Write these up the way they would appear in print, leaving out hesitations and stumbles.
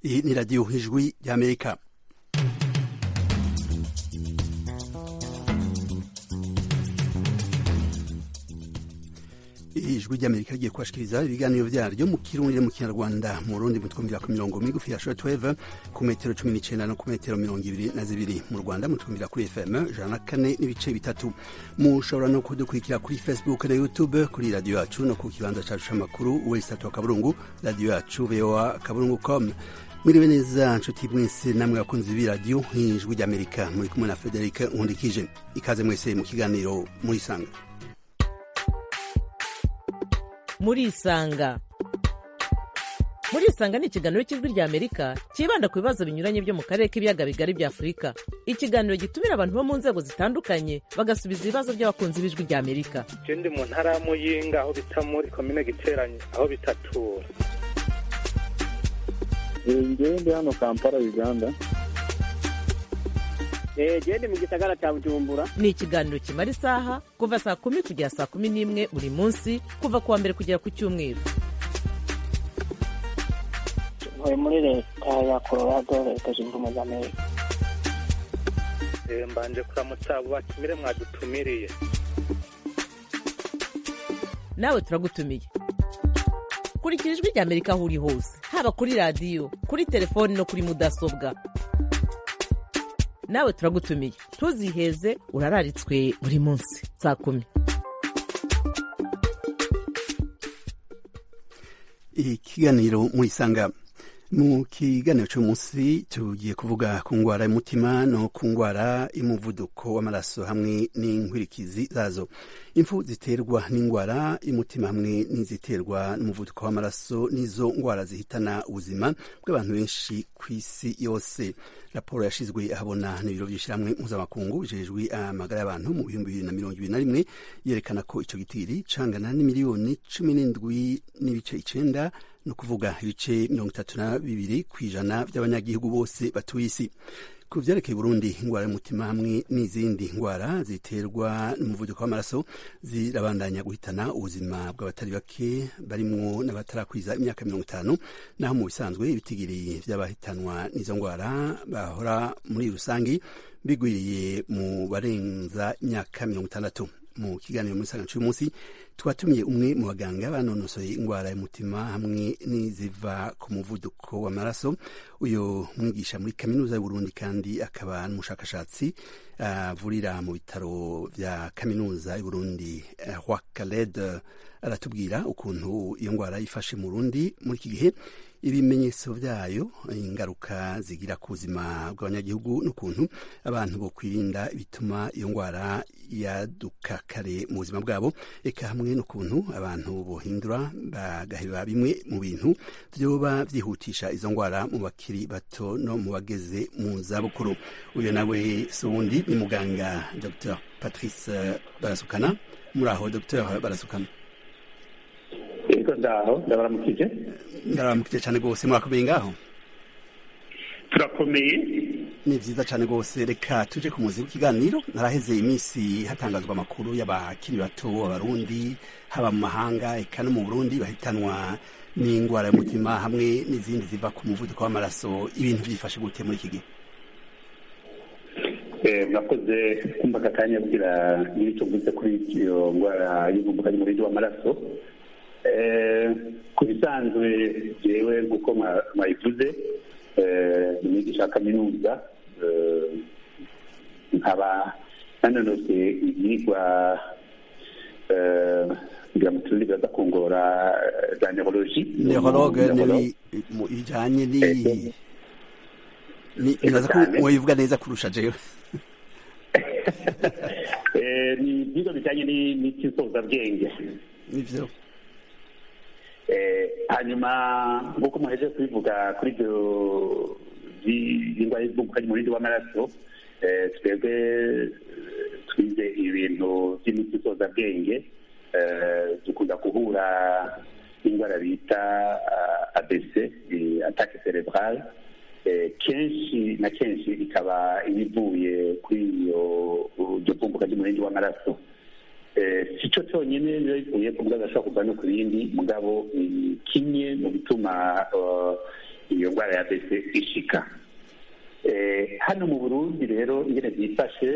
Iyi ni radiyo ijwi ry'Amerika. Ijwi ry'Amerika rigiye kubashikiriza ibiganiro vyaryo mu Kirundi mu Kinyarwanda mu Burundi mutwumvira ku mirongo migufi ya shortwave ku metero 19 no ku metero 22 mu Rwanda mutwumvira kuri FM 104.3 mushobora no kudukurikira kuri Facebook na YouTube kuri radio yacu no ku kibanza cacu c'amakuru wesatu akaburungu radio yacu voa.com. Mwiriwe neza nshuti mwese namwe bakunzi b'iradiyo Ijwi ry'Amerika muri kumwe na Frederic Nkundikije. Ikaze mwese mu kiganiro muri sanga. Murisanga ni ikiganiro cy'Ijwi ry'Amerika kibanda ku bibazo binyuranye byo mu karere k'ibiyaga bigari bya Afurika. Ikiganiro gitumira abantu bo mu nzego zitandukanye bagasubiza ibibazo by'abakunzi b'Ijwi ry'Amerika. Je ndi mu ntara ya Muyinga aho bita muri komine Giteranyi aho bitatura. Njyewe ndi hano Kampala Uganda. Ndi mu gisagara cya Bujumbura. Ni ikiganiro kimara isaha kuva saa 10 kugera saa 11 buri munsi kuva kuwa mbere kugera ku cyumweru. Ntuye muri leta ya Colorado, leta zunze ubumwe za Amerika. Mbanje kuramutsa abo batumire mwadutumiriye. Nawe turagutumiye. Kurikira Ijwi ry'Amerika aho uri hose, haba kuri radio, kuri telefoni no kuri mudasobwa. Nawe turagutumiye. Ntuziheze urararitswe buri munsi saa 10. Ikiganiro murisanga. Mu kiganiro cy'umunsi tugiye kuvuga ku ngwara y'umutima no ku ngwara y'umuvuduko w'amaraso hamwe n'inkwirikizi zazo. Impfu ziterwa n'ingwara y'umutima hamwe n'iziterwa n'umuvuduko w'amaraso nizo ngwara zihitana ubuzima bw'abantu benshi ku isi yose. Raporo yashizwe ahabona n'ibiro by'ishyirahamwe mpuzamakungu bijejwe amagara y'abantu mu 2021 yerekana ko ico gitiri cangana n'imiliyoni 17.9 no kuvuga ibice 32 kw'ijana by'abanyagihugu bose batuye isi. Ku vyerekeye Burundi, ingwara y'umutima hamwe n'izindi ngwara ziterwa n'umuvuduko w'amaraso zirabandanya guhitana ubuzima bw'abatari bake barimwo n'abatarakwiza imyaka 50, naho mu bisanzwe ibitigiri vy'abahitanwa n'izo ngwara bahora muri rusangi bigwiriye mu barenza imyaka 60. Mu kiganiro muri sanga cy'umunsi twatumiye umwe mu baganga banonosoye ingwara y'umutima hamwe n'iziva ku muvuduko w'amaraso. Uyo mwigisha muri kaminuza y'u Burundi kandi akaba n'umushakashatsi avurira mu bitaro vya kaminuza y'u Burundi Roi Khaled aratubwira ukuntu iyo ngwara ifashe mu Burundi muri iki gihe, ibimenyetso vyayo, ingaruka zigira ku buzima bw'abanyagihugu n'ukuntu abantu bo kwirinda ibituma iyo ngwara yaduka kare mu buzima bwabo, eka hamwe n'ukuntu abantu bohindura bagaheba bimwe mu bintu vyoba vyihutisha izo ngwara mu bakiri bato no mu bageze mu zabukuru. Uyo nawe sundi ni muganga Dr. Patrice Barasukana. Muraho Dr. Barasukana? Ego ndaho, ndabaramukije. Ndabaramukije cyane gose, murakomeye ngaho? Turakomeye. Ni vyiza cyane gose. Reka tuje ku muzi w'ikiganiro. Naraheze iminsi hatangazwa amakuru y'abakiri bato abarundi haba mu mahanga eka no mu Burundi bahitanwa n'ingwara y'umutima hamwe n'izindi ziva ku muvuduko w'amaraso. Ibintu byifashe gute muri iki gihe? Nakoze kumva akanya kugira n'icyo mvuze kuri iyo ngwara y'umuvuduko w'amaraso. Ku bisanzwe jewe nk'uko mwabivuze, umwigisha kaminuza, nkaba nanonose ibyigwa kugira ngo tuzi baza kungora za neurologie. Neurologue ni bijanye nibaza ko mwabivuga neza kurusha jewe. Ni ibyigwa bijanye n'ikisoza-bwenge. Nivyo. Hanyuma nk'uko muheje kubivuga kuri ibyo by'ingwara y'umuvuduko w'amaraso, twebwe twize ibintu by'imiti isoza-bwenge, dukunda guhura n'ingwara bita ABC, attaque cerebrale. Kenshi na kenshi ikaba ibivuye kuri iyo ry'umuvuduko w'amaraso. Sico cyonyine bivuye ku mbwa gashobora kuva no ku bindi mugabo kimwe mu bituma iyo ndwara ya AVC ishika. Hano mu Burundi rero ingene byifashe,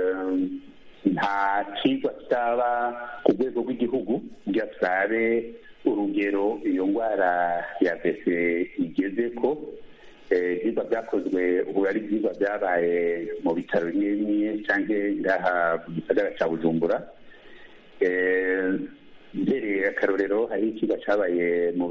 nta cigwa kitaba ku rwego rw'igihugu kugira turabe urugero iyo ndwara ya AVC igeze ko. Ibyigwa byakozwe ubu ari ibyigwa byabaye mu bitaro bimwe bimwe cyangwa ngaha mu gisagara cya Bujumbura. Mbereye akarorero hari ikigo cyabaye mu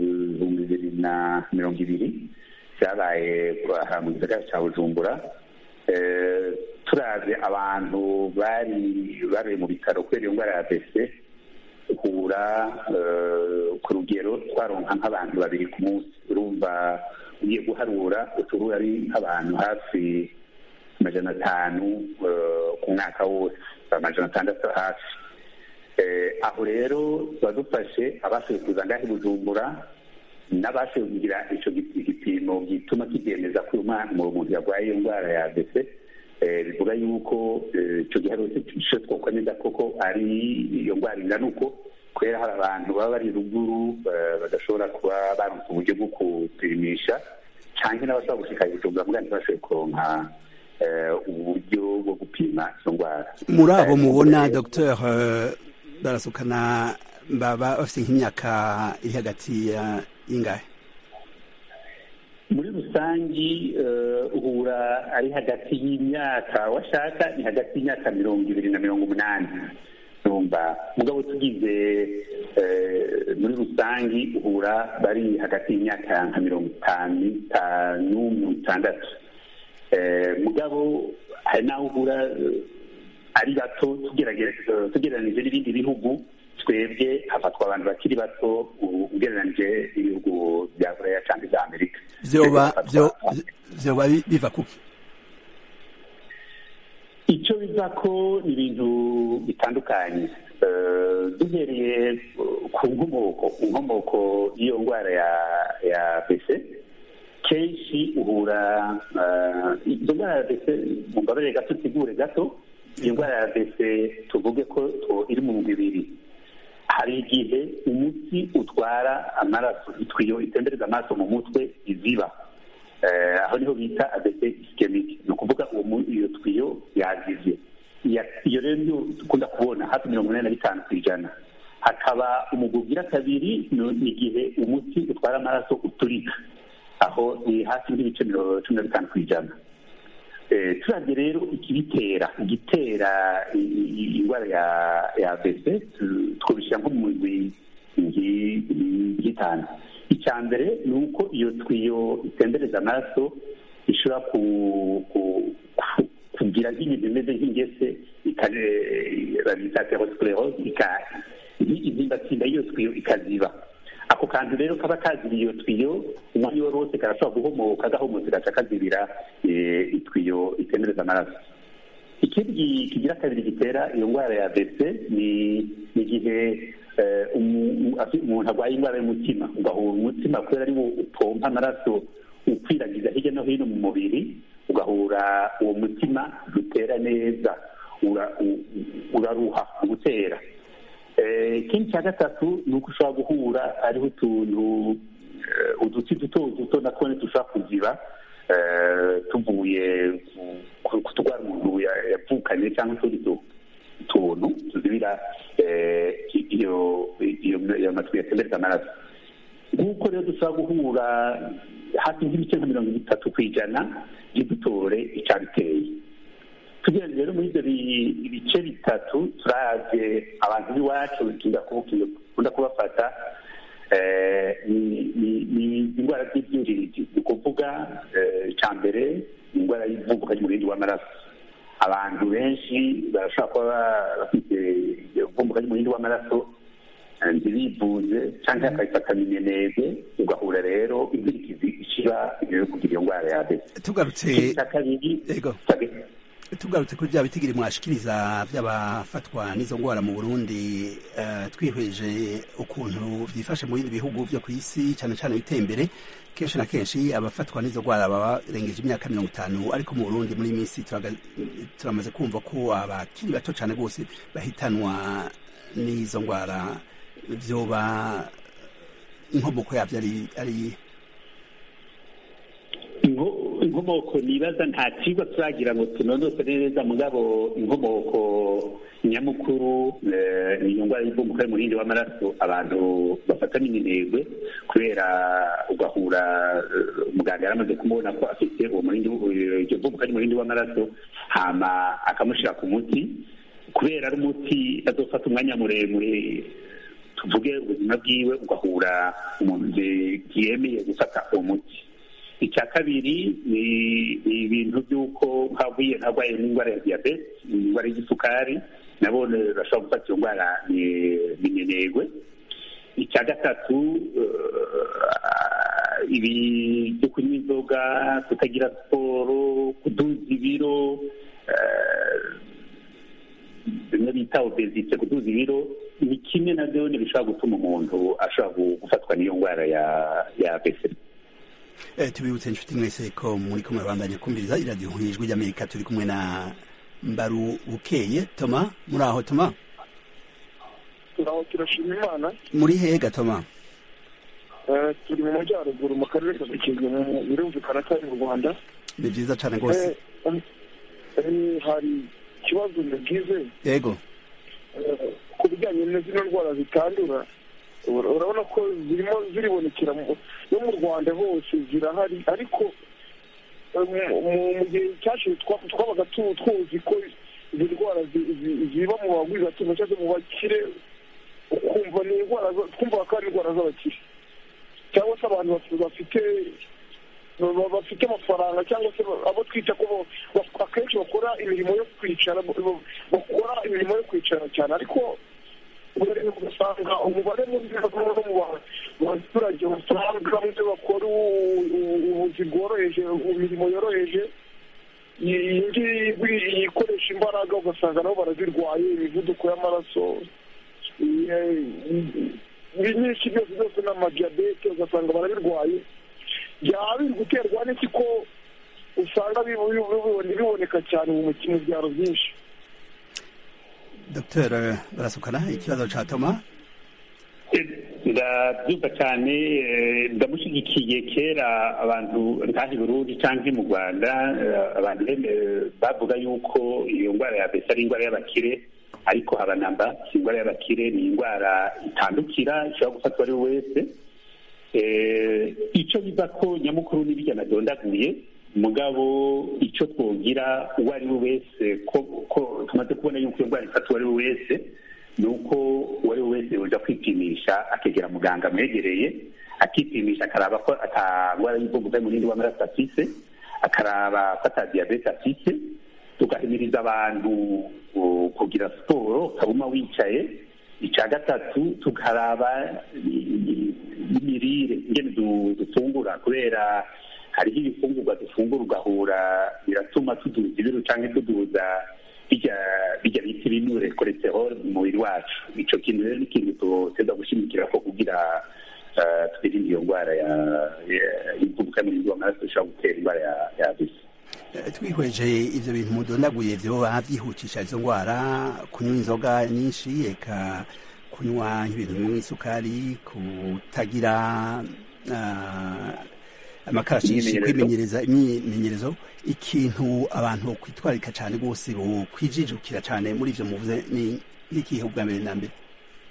2020 cyabaye mu gisagara cya Bujumbura. Turazi abantu bari mu bitaro kubera iyo ndwara ya AVC, uhura ku rugero twaronka nk'abantu 2 ku munsi. Urumva ugiye guharura utuhura ari nk'abantu hafi 500 ku mwaka wose, 600 hafi. Aho rero badufashe abashoboye kuza ngaho i Bujumbura n'abashoboye kugira icyo gipimo gituma kibyemeza ko umuntu yarwaye iyo ndwara ya AVC, bivuga yuko icyo giharuro cyo twokwemeza koko ari iyo ndwara ingana uko, kubera hari abantu baba bari ruguru badashobora kuba baronse uburyo bwo kupimisha, cyangwa n'abashobora gushika i Bujumbura muganga ntibashoboye kuronka uburyo bwo gupima izo ndwara. Muri abo mubona Dr Barasukana baba bafite nk'imyaka iri hagati y'ingahe? Muri rusangi uhura ari hagati y'imyaka, washaka ni hagati y'imyaka 20 na 80. Numva mugabo tugize muri rusangi uhura bari hagati y'imyaka nka 55 mugabo hari naho uhura ari bato tugereranije n'ibindi bihugu. Twebwe hafatwa abantu bakiri bato ugereranije ibihugu bya Korea cyangwa bya Amerika. Vyoba biva kuki? Icyo biva ko ni ibintu bitandukanye. Duhereye ku nkomoko y'iyo ndwara ya AVC, kenshi uhura iyo ndwara ya AVC, mu mbabare gato sigure gato, iyo ndwara ya AVC tuvuge ko iri mu mubiri. Hari igihe umutsi utwara amaraso, itwiyo itembereza amaraso mu mutwe iziba. Aho niho bita AVC ischemic. Ni ukuvuga iyo twiyo yazize. Iyo rero niyo dukunda kubona hafi 85%. Hakaba umugugira kabiri, ni igihe umutsi utwara amaraso uturika. Aho ni hafi nk'ibice 15%. Turavye rero igitera indwara ya AVC twobishira nko mu migwi ngitanu. Icya mbere ni uko iyo twiyo itembereza amaraso ishobora kugira nk'ibintu bimeze nk'ingese, babita atherosclerose, izimbatsimba iyo twiyo ikaziba. Ako kantu rero kaba kazira iyo twiyo, umwanya wose karashobora guhomoka, gahomotse gaca kazibira itwiyo itemereza amaraso. Ikindi kigira kabiri gitera iyo ndwara ya AVC ni igihe umuntu arwaye indwara y'umutima, ugahura umutima kubera ari wo upompa amaraso ukwiragiza hirya no hino mu mubiri, ugahura uwo mutima utera neza, uraruha mu gutera. Ikindi cya gatatu ni uko ushobora guhura ariho uduti duto natwo dushobora kuziba tuvuye kutugwara umuntu yavukanye cyangwa utundi tuntu tuzibira iyo matwi yatembereza amaraso. Nk'uko rero dushobora guhura hafi nk'ibice nka 30% by'udutore icyabiteye. Tugerageza rero muri ibyo bice bitatu turavye abantu b'iwacu dukunda kubafata ni indwara z'ibyuririzi. Ni ukuvuga icya mbere ni indwara y'ivumbuka ry'umurindi w'amaraso. Abantu benshi barashobora kuba bafite ivumbuka ry'umurindi w'amaraso ntibivuze cyangwa akayifata minenege, ugahura rero inzirikizi ishira ibyo kugira iyo ndwara ya AVC. Tugarutse kuri bya bitigiri mwashikiriza by'abafatwa n'izo ndwara mu Burundi, twihweje ukuntu byifashe mu bindi bihugu byo ku isi cyane cyane biteye imbere, kenshi na kenshi abafatwa n'izo ndwara baba barengeje imyaka 50, ariko mu Burundi muri minsi turamaze kumva ko abakiri bato cyane rwose bahitanwa n'izo ndwara. Vyoba inkomoko yavyo ari inkomoko nibaza nta kigo turagira ngo tunonose neza mugabo inkomoko nyamukuru ni indwara y'ivumbuka y'umurindi w'amaraso abantu bafatana iminegwe kubera ugahura muganga yaramaze kumubona ko afite uwo murindi iryo vumbuka y'umurindi w'amaraso hama akamushyira ku muti kubera ari umuti azofata umwanya muremure tuvuge ubuzima bwiwe ugahura umuntu yemeye gufata uwo muti. Icya kabiri ni ibintu by'uko nkavuye ntarwaye n'indwara ya diyabete indwara y'isukari nabone bashobora gufata iyo ndwara minenegwe. Icya gatatu ibi byo kunywa inzoga kutagira siporo kuduza ibiro bimwe bita obesite kuduza ibiro ni kimwe na byo bishobora gutuma umuntu ashobora gufatwa n'iyo ndwara ya obesite. Tubibutse inshuti mwese ko muri kumwe bandanye kumviriza iradiyo ijwi ry'Amerika turi kumwe na Mbarubukeye Toma. Muri aho Toma? Turaho turashima Imana. Muri hega Toma? Turi mu majyaruguru mu karere ka Gakenke birumvikana ko ari mu Rwanda. Ni byiza cyane rwose. Hari ikibazo nagize. Yego. Ku bijyanye n'izino ndwara zitandura urabona ko zirimo ziribonekera no mu Rwanda hose zirahari ariko mu gihe cyashize twabaga tuzi ko izi ndwara ziba mu bagwizatungo cyangwa mu bakire ukumva ni indwara twumva ko ari indwara z'abakire cyangwa se abantu bafite amafaranga cyangwa se abo twita ko akenshi bakora imirimo yo kwicara cyane ariko ugasanga umubare munini mu baturage usanga mu bakora ubuzi bworoheje imirimo yoroheje iyi ngiyi ikoresha imbaraga ugasanga nabo barazirwaye imivuduko y'amaraso nyinshi byose n'amadiyabete ugasanga barabirwaye byaba biri guterwa n'iki ko usanga biboneka cyane mu byaro byinshi. Dr. Barasukana ikibazo cha Toma? Ndabyumva cyane ndamushyigikiye kera abantu ntahi Burundi cyangwa mu Rwanda abantu bavuga yuko iyo ndwara ya besa ari indwara y'abakire ariko habanamba indwara y'abakire ni indwara itandukira ishobora gufatwa ari wese icyo biva ko nyamukuru n'ibijya nadondaguye mugabo icyo twogira uwo ari we wese ko tumaze kubona yuko iyo ndwara ifata uwo ari we wese ni uko uwo ari we wese ujya kwipimisha akegera muganga amwegereye akipimisha akaraba ko atandwara y'ivumbuka y'umurindi w'amaraso afise akaraba ko atadiyabete afise tugahimiriza abantu kugira siporo ukabuma wicaye. Icya gatatu tukaraba imirire ingene dufungura kubera hariho ibifungurwa dufungura ugahura biratuma tuduza ibiro cyangwa tuduza bijya bita ibinure cholesterol mu mubiri wacu. Icyo kintu rero ni ikintu tuteza gushimikira ko kugira twirinde iyo ndwara y'ivumbuka y'umurindi w'amaraso ishobora gutera indwara ya bisi. Twihweje ivyo bintu mudondaguye vyo bavyihutisha izo ndwara kunywa inzoga nyinshi eka kunywa ibintu bimwe isukari kutagira amakarashishi kwimenyereza imyimenyerezo ikintu abantu kwitwarika cyane rwose kwijijukira cyane muri ivyo muvuze ni ikihe ubwa mbere na mbere?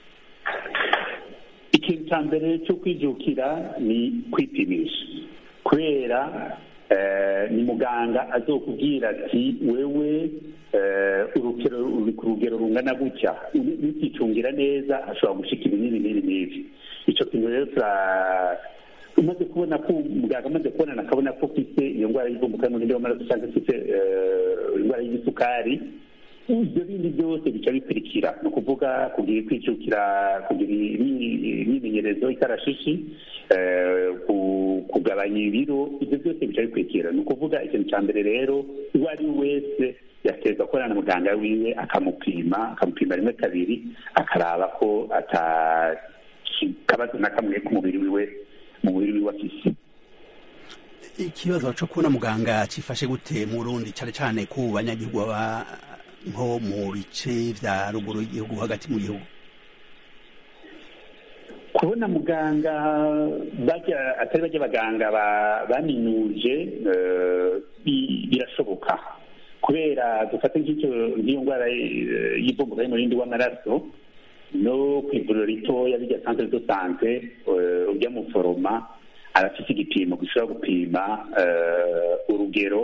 Ikintu cya mbere cyo kwijukira ni kwipimisha kubera ni muganga azokubwira ati wewe uri ku rugero rungana gutya nukicungira neza ashobora gushika ibinini n'ibi. Icyo kintu rero umaze kubona ko muganga amaze kubona akabona ko ufite iyo ndwara y'ivumbuka y'umurindi w'amaraso cyangwa ufite indwara y'isukari ibyo bindi byose bica bikurikira ni ukuvuga kugira kwicukira kugira imyimenyerezo ikarashishi kugabanya ibiro ibyo byose bica bikurikira. Ni ukuvuga ikintu cya mbere rero uwo ari we wese yateza gukorana na muganga wiwe akamupima rimwe kabiri akaraba ko atakabazo na kamwe k'umubiri wiwe afise. Ikibazo cyo kubona muganga cifashe gute mu Burundi cyane cyane ku banyagihugu baba nko mu bice vya ruguru y'igihugu hagati mu gihugu? kubona muganga atari bajya abaganga baminuje birashoboka, kubera dufate nk'iyo ndwara y'ivumbuka y'umurindi w'amaraso, no ku ivuriro ritoya bijya centre de sante ujya mu foroma arafite igipimo gishobora gupima urugero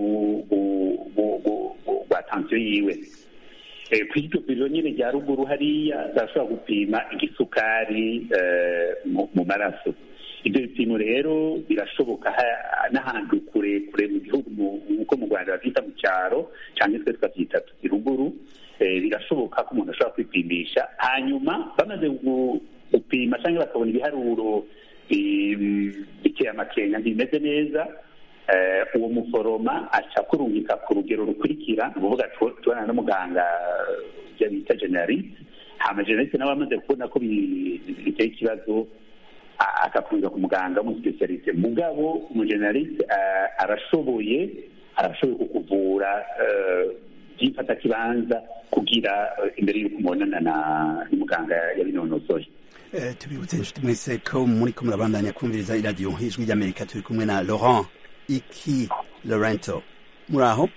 rwa tansiyo yiwe. Ku iryo vuriro nyine rya ruguru hariya barashobora gupima igisukari mu maraso. Ibyo bipimo rero birashoboka n'ahantu kure mu gihugu, nk'uko mu Rwanda babyita mu cyaro cyangwa twe tukabyita ruguru. Birashoboka ko umuntu ashobora kwipimisha, hanyuma bamaze gupima cyangwa bakabona ibiharuro biteye amakenga bimeze neza, uwo muforoma aca kurungika ku rugero rukurikira, ni ukuvuga tubana n'umuganga ibyo bita generaliste, hama generaliste nawe amaze kubona ko biteye ikibazo akakurungika ku muganga w'umusipesialiste. Mugabo umugeneraliste arashoboye kukuvura byifata kibanza kugira imbere y'uko mubonana n'umuganga yabinonosoye. Tubibutse inshuti mwese ko muriko murabandanya kumviriza iradiyo Ijwi ry'Amerika. Turi kumwe na Laurent Iki Laurento. Muraho?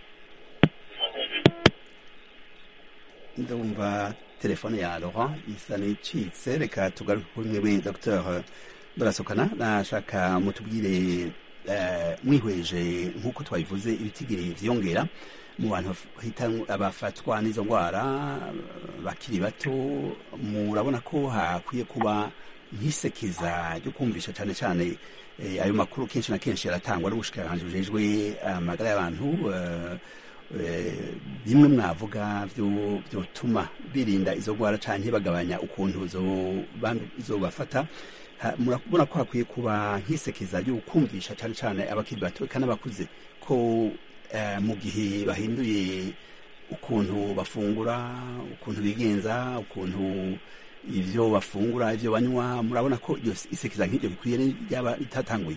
Ndumva telefone ya Laurent isa n'icitse, reka tugaruke kuri mwe Dr. Barasokana. Nashaka mutubwire mwihweje nk'uko twabivuze ibitigiri vyongera mu bantu abafatwa n'izo ndwara bakiri bato, murabona ko hakwiye kuba nk'isekeza ryo kumvisha cyane cyane ayo makuru kenshi na kenshi yaratangwa n'ubushikiranganji bujejwe amagara y'abantu, bimwe mwavuga vyotuma birinda izo ndwara canke bagabanya ukuntu zobafata. Murabona ko hakwiye kuba nk'isekeza ryo kumvisha cyane cyane abakiri bato kandi abakuze ko mu gihe bahinduye ukuntu bafungura, ukuntu bigenza, ukuntu ivyo bafungura, ivyo banywa, murabona ko iryo isekeza nk'iryo bikwiye ryaba ritatanguye?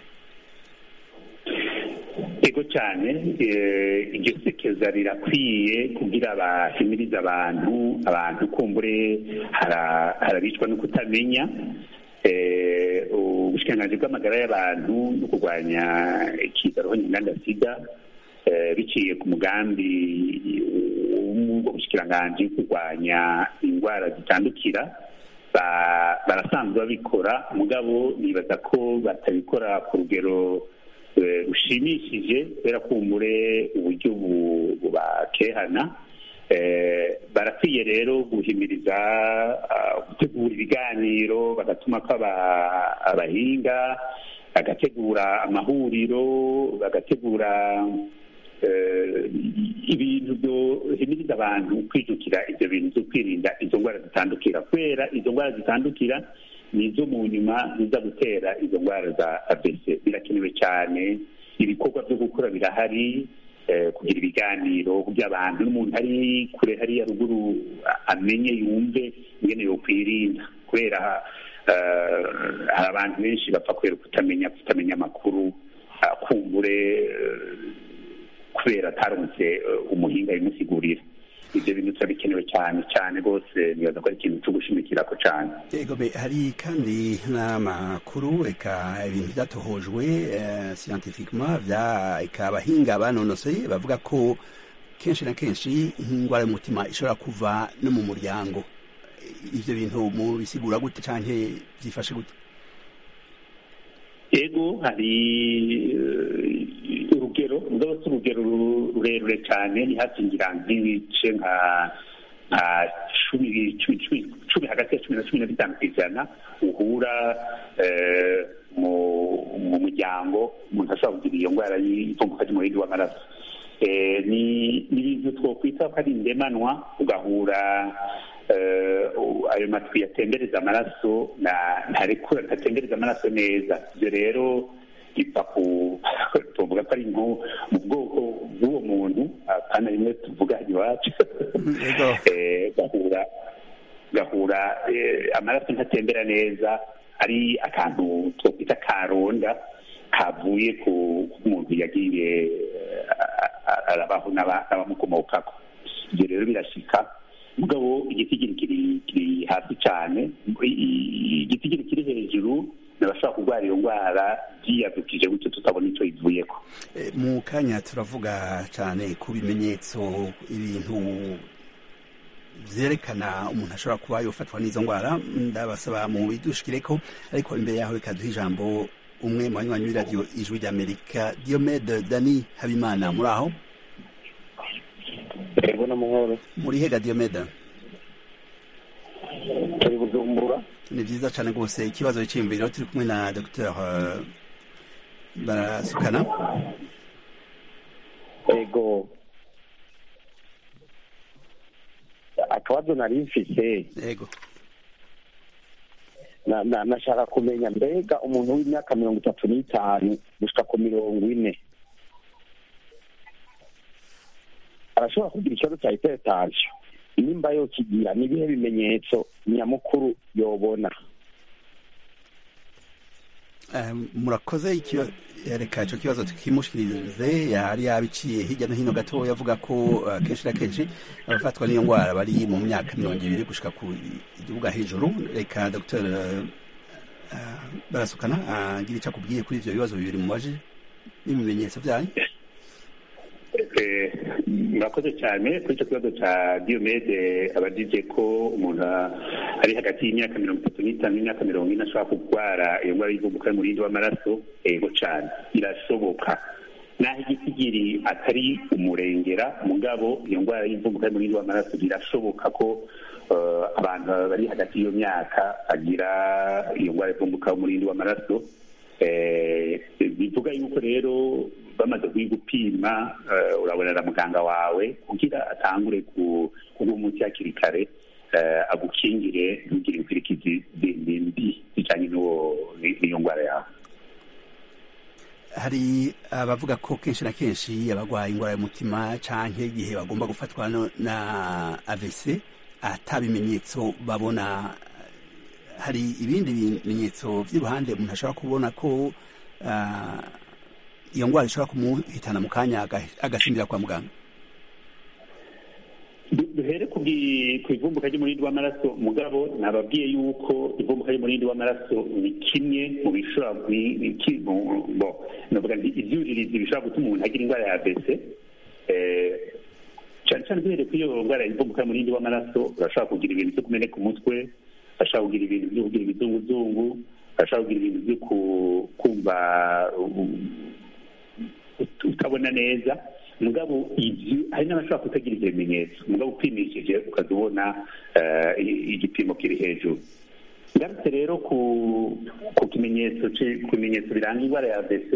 Ego cyane, iryo sekeza rirakwiye kugira bahimiriza abantu kumbure harabicwa no kutamenya. Ubushikiranganji bw'amagara y'abantu no kurwanya ikiza ruhonyanganda sida biciye ku mugambi w'ubushikiranganji kurwanya indwara zitandukira barasanzwe babikora, mugabo nibaza ko batabikora ku rugero rushimishije kubera kumbure uburyo bubakehana. Barakwiye rero guhimiriza gutegura ibiganiro, bagatuma ko abahinga, bagategura amahuriro, bagategura ibintu byohimiriza abantu kwijukira ibyo bintu byo kwirinda izo ndwara zitandukira, kubera izo ndwara zitandukira nizo mu nyuma ziza gutera izo ndwara za ABC. Birakenewe cyane, ibikorwa byo gukora birahari, kugira ibiganiro kugira abantu n'umuntu ari kure hariya ruguru amenye yumve ingene yokwirinda, kubera hari abantu benshi bapfa kubera kutamenya amakuru, kumbure kubera ataronse umuhinga bimusigurira. Ibyo bintu turabikenewe cyane cyane rwose, nibaza ko ari ikintu cyo gushimikirako cyane. Yego, hari kandi n'amakuru eka ibintu byatohojwe scientifiquement abahinga banonosoye bavuga ko kenshi na kenshi nk'indwara y'umutima ishobora kuva no mu muryango. Ivyo bintu mubisigura gute canke byifashe gute? Ego, hari urugero rurerure cyane, ni hafi ngira nk'ibice nka cumi hagati ya 10 na 15% uhura mu muryango umuntu ashobora kugira iyo ndwara y'ivumbuka ry'umurindi w'amaraso. Ni ibintu twokwita ko ari indemanwa, ugahura ayo matwi yatembereza amaraso ntatembereza amaraso neza. Ibyo rero bipfa tuvuga ko ari nko mu bwoko bw'uwo muntu, kandi rimwe tuvuga iwacu gahura amaraso ntatembera neza, ari akantu twokwita karonda kavuye ku muntu yagiye arabaho n'abamukomokako. Ibyo rero birashika, mugabo igiti kiri hasi cyane, igitigiri kiri hejuru ntibashobora kurwara iyo ndwara byiyadukije gutyo tutabona icyo ivuyeko. Mu kanya turavuga cyane ku bimenyetso, ibintu vyerekana umuntu ashobora kuba yofatwa n'izo ndwara. Ndabasaba mu bidushikireko, ariko imbere yaho reka duhe ijambo umwe mu banywanyi b'iradiyo Ijwi ry'Amerika, Diomede Dani Habimana. muri aho? Yego, n'amahoro. muri hega Diomede? Turi Bujumbura. Ni vyiza cane rwose. Ikibazo c'imviro, turi kumwe na Dr Barasukana. Yego, akabazo nari mfise. Yego, nashaka kumenya mbega umuntu w'imyaka 35 gushika ku 40 arashobora kugira ikibazo cya hypertension? Nimba yo kigira nibihe bimenyetso nyamukuru yobona? murakoze. Reka ico kibazo tukimushikirize. yari yabiciye hirya no hino gato, yavuga ko kenshi na kenshi abafatwa n'iyo ndwara bari mu myaka 20 gushika ku iduga hejuru. Reka Dr Barasukana agira icyo akubwiye kuri ivyo bibazo bibiri mubaje n'ibimenyetso vyayo. Murakoze cyane kuri icyo kibazo cya Diomede. abajije ko umuntu ari hagati y'imyaka 35 n'imyaka 40 ashobora kurwara iyo ndwara y'ivumbuka y'umurindi w'amaraso. Yego cyane, irashoboka. naho igitigiri atari umurengera, mugabo iyo ndwara y'ivumbuka y'umurindi w'amaraso birashoboka ko abantu bari hagati y'iyo myaka bagira iyo ndwara y'ivumbuka y'umurindi w'amaraso. bivuga yuko rero bamaze kuyigupima urabonera muganga wawe kugira atangure kuguha umuti hakiri kare, agukingire ntugire inkurikizi zindi zijanye n'iyo ndwara yawe. Hari abavuga ko kenshi na kenshi abagwaye indwara y'umutima canke igihe bagomba gufatwa na AVC atabimenyetso babona. Hari ibindi bimenyetso vy'iruhande umuntu ashobora kubona ko iyo ndwara ishobora kumuhitana mu kanya agasimbira kwa muganga? Duhere ku ivumbuka ry'umurindi w'amaraso. Mugabo nababwiye yuko ivumbuka ry'umurindi w'amaraso ni kimwe mu bishobora navuga nti ivyuririzi bishobora gutuma umuntu agira indwara ya AVC. cyane cyane duhere kuri iyo ndwara y'ivumbuka y'umurindi w'amaraso, urashobora kugira ibintu byo kumeneka umutwe, urashobora kugira ibintu byo kugira ibizunguzungu, urashobora kugira ibintu byo kumva utabona neza. mugabo ibyo hari n'abashobora kutagira ibyo bimenyetso, mugabo upimishije ukaza ubona igipimo kiri hejuru. ngarutse rero ku bimenyetso biranga indwara ya AVC,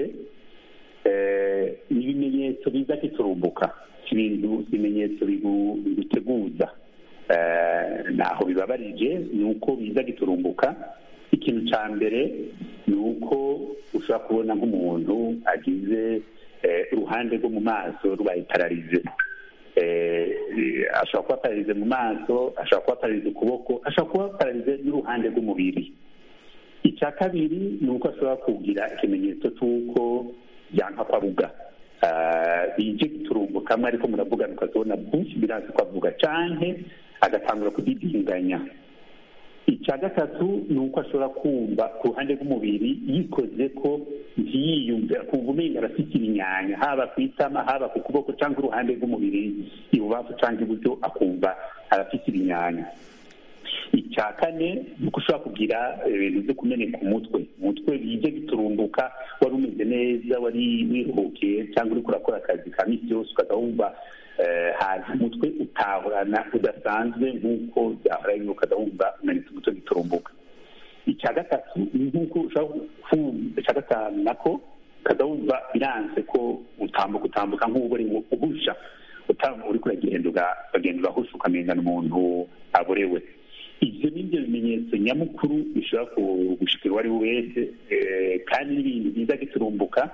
ni ibimenyetso biza kiturumbuka, ibimenyetso biguteguza. naho bibabarije ni uko biza giturumbuka. ikintu cya mbere ni uko ushobora kubona nk'umuntu agize uruhande rwo mu maso rubaye pararize. ashobora kuba pararize mu maso, ashobora kuba pararize ukuboko, ashobora kuba pararize n'uruhande rw'umubiri. icya kabiri ni uko ashobora kugira ikimenyetso cy'uko yanka kwabuga, bije giturumbukamo ariko muravugana ukazibona byinshi birazi kwavuga canke agatangura kudidinganya. icya gatatu ni uko ashobora kumva ku ruhande rw'umubiri yikoze ko ntiyiyumve, akumva umenga arafite ibinyanya, haba ku itama, haba ku kuboko cyangwa uruhande rw'umubiri ibubafu cyangwa iburyo, akumva arafite ibinyanya. icya kane ni uko ushobora kugira ibintu byo kumeneka umutwe bije giturumbuka, wari umeze neza, wari wiruhukiye cyangwa uri kurakora akazi ka misi yose, ukaza wumva haje umutwe utahorana udasanzwe nk'uko byahora bimwe, ukaza wumva umenetse umutwe giturumbuka. icya gatatu ni nk'uko ushobora kumva, icya gatanu nako ukaza wumva biranze ko utambuka nk'ubu uri uhusha, uri kuragenda urahusha ukamenya umuntu aborewe. ibyo ni byo bimenyetso nyamukuru bishobora gushikira uwo ari we wese, kandi n'ibindi biza giturumbuka.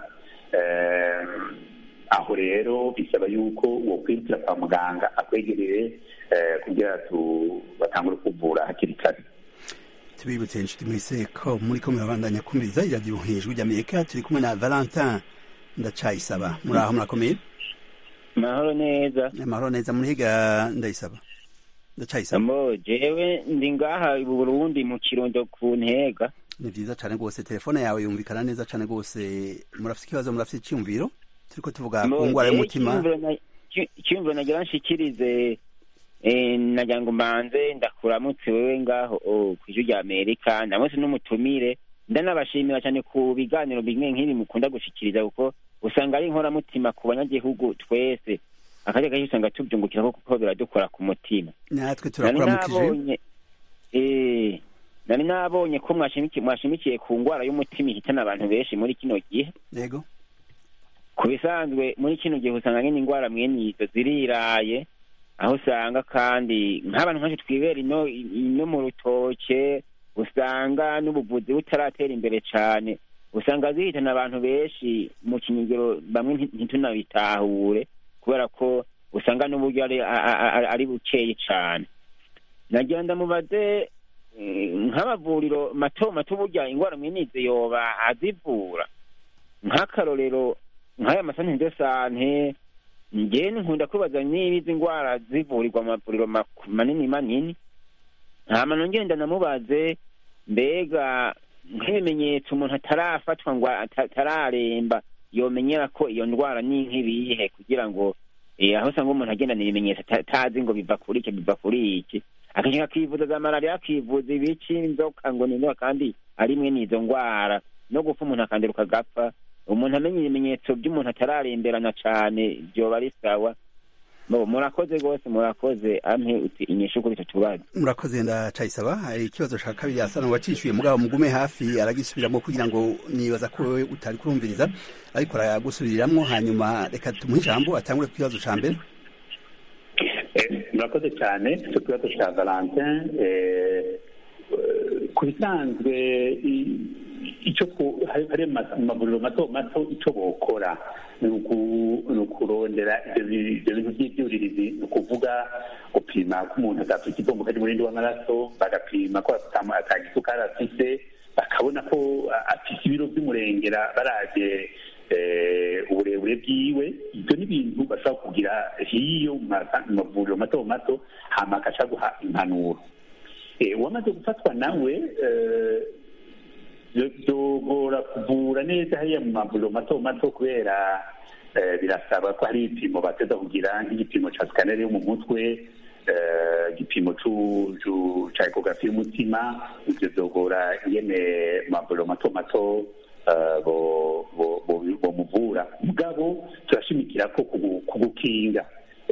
aho rero bisaba yuko uwo kwihutira kwa muganga akwegereye kugira batangure kuvura hakiri kare. tubibutse inshuti mwese ko muri ko murabandanya kumviriza iradiyo Ijwi ry'Amerika. turi kumwe na Valentin Ndacayisaba. muri aho murakomeye? Mahoro neza. Mahoro neza. muri higa Ndayisaba? Ndacayisaba. Jewe ndi ngaha i Burundi mu Kirundo ku Ntega. Ni vyiza cane gose, telefone yawe yumvikana neza cane gose. Murafite ikibazo, murafite iciyumviro? Turiko tuvuga ku ngwara y'umutima. Icyumviro nagira nshikirize nagira ngo mbanze ndakuramutse wewe ngaho kw'ijwi rya Amerika, namwe n'umutumire, ndanabashimira cyane ku biganiro bimwe nk'ibi mukunda gushikiriza, kuko usanga ari inkoramutima ku banyagihugu twese, akaje gahe usanga tubyungukira kuko biradukora ku mutima. Natwe turakuramukije. Nari nabonye ko mwashimikiye ku ngwara y'umutima ihitana abantu benshi muri kino gihe. Yego. Ku bisanzwe muri kino gihe usanga nyine ingwara mwene izo ziriraye, aho usanga kandi nk'abantu nk'aje twibera ino mu rutoke, usanga n'ubuvuzi butaratera imbere cyane, usanga zihitana abantu benshi mu kinyigiro, bamwe ntitunabitahure kubera ko usanga n'uburyo ari bukeye cyane. Nagira ndamubaze nk'amavuriro mato mato burya ingwara mwene izo yoba azivura, nk'akarorero nk'aya masante de sante, njye nkunda kubaza niba izi ngwara zivurirwa mu mavuriro manini manini. Hama nongenda namubaze mbega nk'ibimenyetso umuntu atarafatwa ngo atararemba yomenyera ko iyo ndwara ni nk'ibihe, kugira ngo aho usanga umuntu agendana ibimenyetso atazi ngo biva kuri iki, akashaka kwivuza za malaria, akivuza ibici, inzoka, ngo ni inzoka kandi ari imwe n'izo ngwara, no gupfa umuntu akanderuka agapfa. Umuntu amenya ibimenyetso by'umuntu atararemberana cyane byoba ari sawa. Murakoze rwose, murakoze ampe uti inyishu kuri icyo kibazo. Murakoze Ndacayisaba. Ikibazo cya kabiri yasa n'uwacishuye, mugabo mugume hafi aragisubiramo kugira ngo nibaza ko wowe utari kurumviriza, ariko aragusubiriramo, hanyuma reka tumuhe ijambo atangure ku kibazo cya mbere. Murakoze cyane. Icyo kibazo cya Valentin, ku bisanzwe icyo hari amavuriro mato mato icyo bokora ni ukurondera ibyo bintu by'ibyuririzi, ni ukuvuga gupima ko umuntu adafite ikidombo kari murindi w'amaraso, bagapima ko atagisukari afise, bakabona ko afite ibiro by'umurengera baravye uburebure bwiwe. ibyo ni ibintu bashobora kugira hiyo mu mavuriro mato mato, hama akaca guha impanuro. Uwamaze gufatwa nawe byogora kuvura neza hariya mu mavuriro mato mato, kubera birasaba ko hari ibipimo bateza kugira, nk'igipimo ca scanner yo mu mutwe, igipimo ca ecography y'umutima. Ivyo byogora ingene mu mavuriro mato mato bomuvura. Mugabo turashimikira ko kugukinga,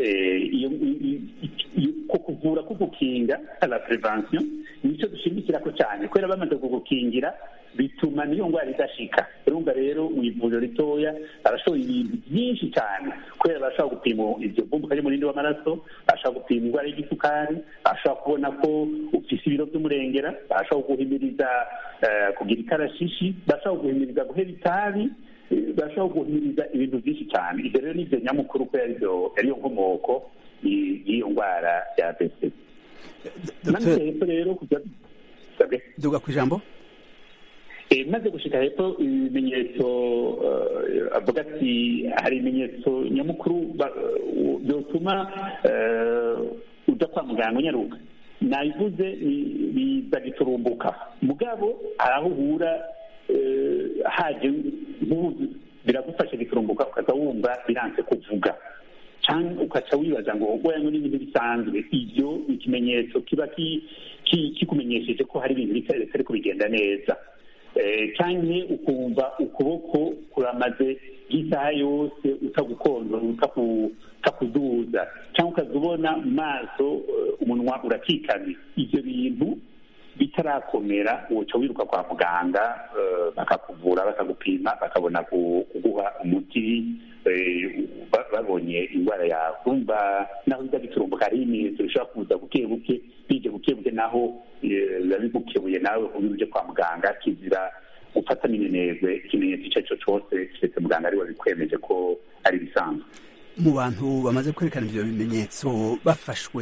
ko kuvura kugukinga, la prevention, nico dushimikira ko cyane, kubera bamaze kugukingira bituma niyo ngwara idashika. Urumva rero mu ivuriro ritoya barashoboye ibintu byinshi cyane, kubera barashobora gupima ibyo bumbuka ari murindi w'amaraso, barashobora gupima ingwara y'igisukari, barashobora kubona ko ufise ibiro by'umurengera, barashobora guhimiriza kugira ikarashishi, barashobora guhimiriza guhera itabi, barashobora guhimiriza ibintu byinshi cyane. Ibyo rero nivyo nyamukuru, ko yariyo nkomoko y'iyo ngwara ya AVC. Maze hepfo rero duga ku ijambo. Maze gushika hepfo, ibimenyetso avuga ati hari ibimenyetso nyamukuru byotuma uja kwa muganga unyaruka. Nabivuze biza giturumbuka, mugabo araho uhura haje biragufasha giturumbuka, ukaza wumva biranse kuvuga, cyangwa ukaca wibaza ngo oya ngo n'ibintu bisanzwe. Ibyo ni ikimenyetso kiba kikumenyesheje ko hari ibintu bitari kubigenda neza. Cyangwa ukumva ukuboko kuramaze nk'isaha yose utagukontorora, utakuduza, cyangwa ukaza ubona mu maso umunwa urakikamye. Ibyo bintu bitarakomera uca wiruka kwa muganga, bakakuvura, bakagupima, bakabona kuguha umuti babonye indwara yawe. Urumva naho biza biturumbuka, hari ibimenyetso bishobora kuza buke buke, bije buke buke, naho biba bigukebuye nawe kugira uje kwa muganga. Kizira ufata minenegwe ikimenyetso icyo ari cyo cyose kiretse muganga ari we bikwemeje ko ari bisanzwe. Mu bantu bamaze kwerekana ivyo bimenyetso bafashwe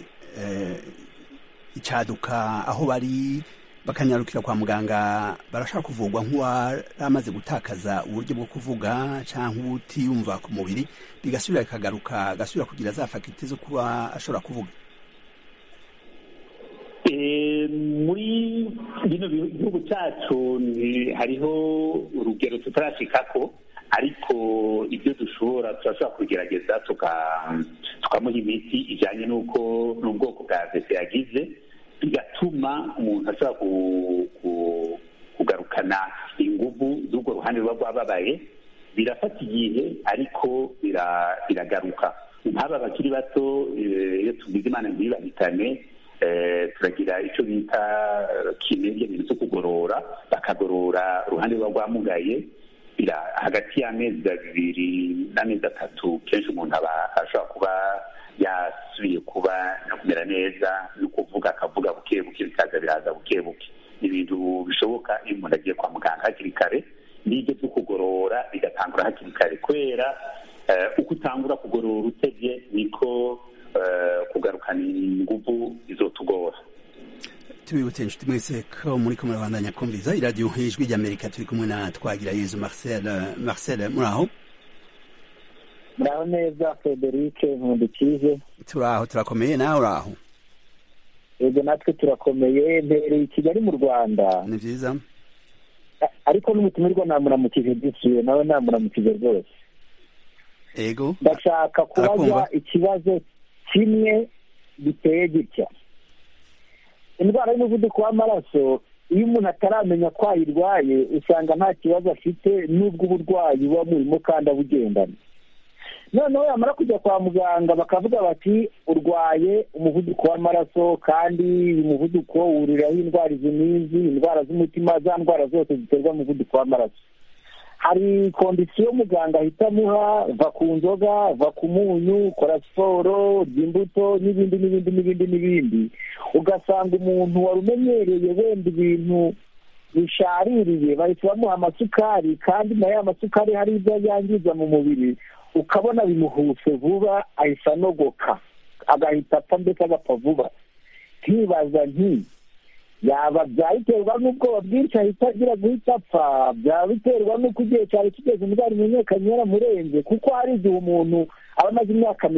icaduka aho bari bakanyarukira kwa muganga, barashaka kuvugwa nk'uwaramaze gutakaza uburyo bwo kuvuga cyangwa utiyumva ku mubiri, bigasubira bikagaruka, agasubira kugira za fakite zo kuba ashobora kuvuga. bino bihugu cyacu hariho urugero tutarashikako, ariko ibyo turashobora kugerageza tukamuha imiti ijyanye n'ubwoko bwa AVC yagize, bigatuma umuntu ashobora kugarukana ingufu z'urwo ruhande ruba rwababaye. Birafata igihe ariko biragaruka. nk'aba bakiri bato iyo tugize imana ntibahitane, turagira icyo bita kinebye ibintu byo kugorora, bakagorora uruhande ruba rwamugaye hagati y'amezi 2 n'amezi 3. kenshi umuntu aba ashobora kuba yasubiye kuba no kumera neza, no kuvuga akavuga buke buke, bikaza biraza buke buke. Ni ibintu bishoboka iyo umuntu agiye kwa muganga hakiri kare, n'ibyo byo kugorora bigatangura hakiri kare, kubera uko utangura kugorora utebye niko kugarukana ingufu izotugora. Tubibutse inshuti mwese ko muri kumwe bandanya kumviza iradiyo Ijwi ry'Amerika, turi kumwe na Twagirayezu Marcel. Muraho? Muraho neza Frederic Nkundikize. Turaho, turakomeye. Nawe uraho? Yego, natwe turakomeye. Mbereye i Kigali mu Rwanda. Ni byiza. Ariko n'umutumirwa namuramukije byuzuye, nawe namuramukije rwose. Ego, ndashaka kubaza ikibazo kimwe giteye gitya. Indwara y'umuvuduko w'amaraso, iyo umuntu ataramenya ko ayirwaye, usanga nta kibazo afite n'ubwo uburwayi buba burimo kandi abugendana. Noneho yamara kujya kwa muganga bakavuga bati urwaye umuvuduko w'amaraso, kandi umuvuduko wuriraho indwara izi n'izi, indwara z'umutima, za ndwara zose ziterwa n'umuvuduko w'amaraso. Hari kondisiyo muganga ahita amuha, va ku nzoga, va ku munyu, kora siporo, imbuto n'ibindi. Ugasanga umuntu wari umenyereye wenda ibintu bishaririye bahita bamuha amasukari, kandi na ya masukari hari ibyo yangiza mu mubiri, ukabona bimuhuse vuba, ahita anogoka agahita apfa, mbese agapfa vuba. Nkibaza nti yaba byabiterwa n'ubwoba bwinshi ahita agira guhita apfa, byaba biterwa n'uko igihe cyari kigeze indwara imenyekanye yaramurenze, kuko hari igihe umuntu aba amaze imyaka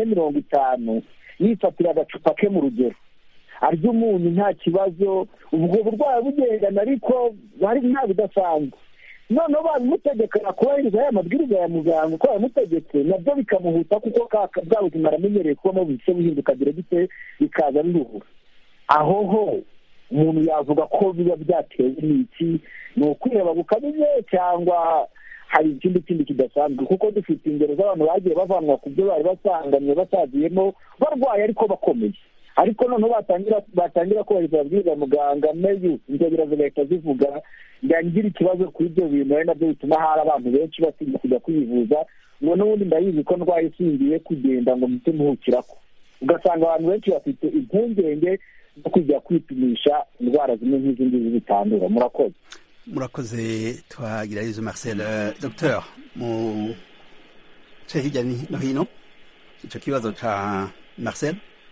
40-50 yifatira agacupa ke mu rugero, arya umuntu nta kibazo, ubwo burwayi bugendana, ariko hari nta bidasanzwe. Noneho babimutegekana kubahiriza aya mabwiriza ya muganga uko yamutegetse, nabyo bikamuhuta, kuko bwa buzima aramenyereye kubamo bise bihinduka gite bikaza biruhura. Aho ho umuntu yavuga ko biba byatewe n'iki? Ni ukwiheba gukabije cyangwa hari ikindi kidasanzwe? Kuko dufite ingero z'abantu bagiye bavanwa ku byo bari basanganywe basaziyemo barwaye ariko bakomeye, ariko noneho batangira kubahiriza amabwiriza ya muganga, nayo inzobere zigahita zivuga. Ngira ikibazo kuri ibyo bintu, ari nabyo bituma hari abantu benshi batinya kujya kwivuza, ngo n'ubundi ndayizi ko ndwaye isingiye kugenda ngo mpite muhukirako. Ugasanga abantu benshi bafite impungenge zo kujya kwipimisha indwara zimwe nk'izi ngizi zitandura. Murakoze Twagirayezu Marcel. Docteur, mu ce hirya no hino icyo kibazo ca Marcel?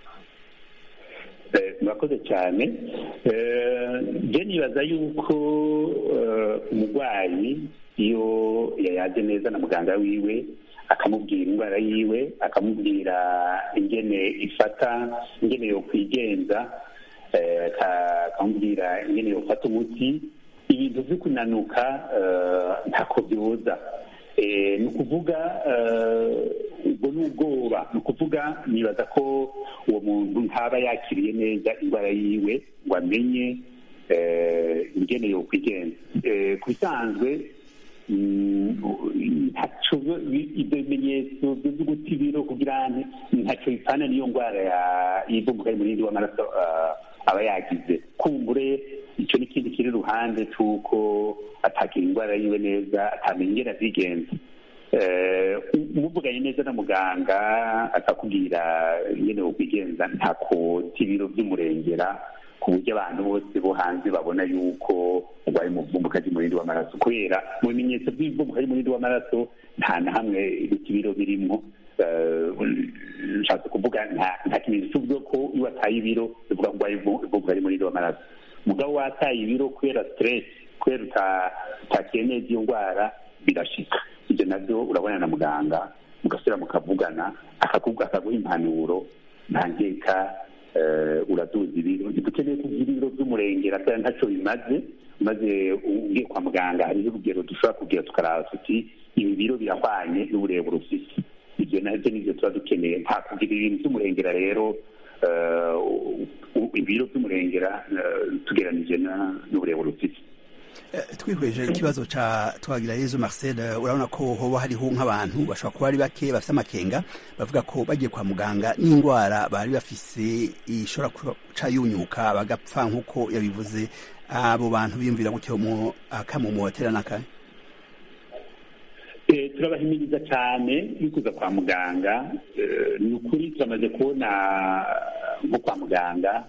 Murakoze cyane. Je nibaza yuko umurwayi iyo yayaje neza na muganga wiwe, akamubwira indwara yiwe, akamubwira ingene ifata, ingene yo kwigenza, akamubwira ingene yo fata umuti, ibintu byo kunanuka ntako byoza. Ni ukuvuga ubwo ni ubwoba. Ni ukuvuga nibaza ko uwo muntu ntaba yakiriye neza indwara yiwe ngo amenye ingene yo kwigenza. Ku bisanzwe ibyo bimenyetso byo guta ibiro kugira ntacyo bipfana n'iyo ndwara y'ivumbuka y'umurindi w'amaraso aba yagize. Kumbure icyo ni ikindi kiri iruhande cy'uko atakira indwara yiwe neza, atamenya ingene azigenza. umuvuganye neza na muganga akakubwira ingene wo kwigenza ntako tibiro by'umurengera ku buryo abantu bose bo hanze babona yuko urwaye umuvumbuka ry'umurindi w'amaraso, kubera mu bimenyetso by'umuvumbuka ry'umurindi w'amaraso nta na hamwe ibiro birimo. Nshatse kuvuga nta kimenyetso cy'uburyo ko iyo wataye ibiro bivuga ngo urwaye umuvumbuka ry'umurindi w'amaraso. Mugabo wataye ibiro kubera stress, kubera utakiye neza iyo ndwara, birashika. Ibyo nabyo urabona na muganga mugasubira mukavugana, akaguha impanuro, ntangeka uraduza ibiro. Dukeneye kugira ibiro by'umurenge by'umurengera kandi ntacyo bimaze maze ugiye kwa muganga hariho urugero dushobora kugira tukaraba tuti ibi biro birahwanye n'uburebure ufite. Ibyo nabyo nibyo tuba dukeneye, nta kugira ibintu by'umurengera rero ibiro by'umurengera tugeranije n'uburebure ufite. Twihweje ikibazo ca Twagirayezu Marcel, urabona ko hoba hariho nk'abantu bashobora kuba ari bake bafite amakenga bavuga ko bagiye kwa muganga n'indwara bari bafise ishobora kuca yunyuka bagapfa nk'uko yabivuze. Abo bantu biyumvira gutyo akamu mubaterana kahe? Turabahimiriza cyane yukuza kwa muganga. Ni ukuri turamaze kubona nko kwa muganga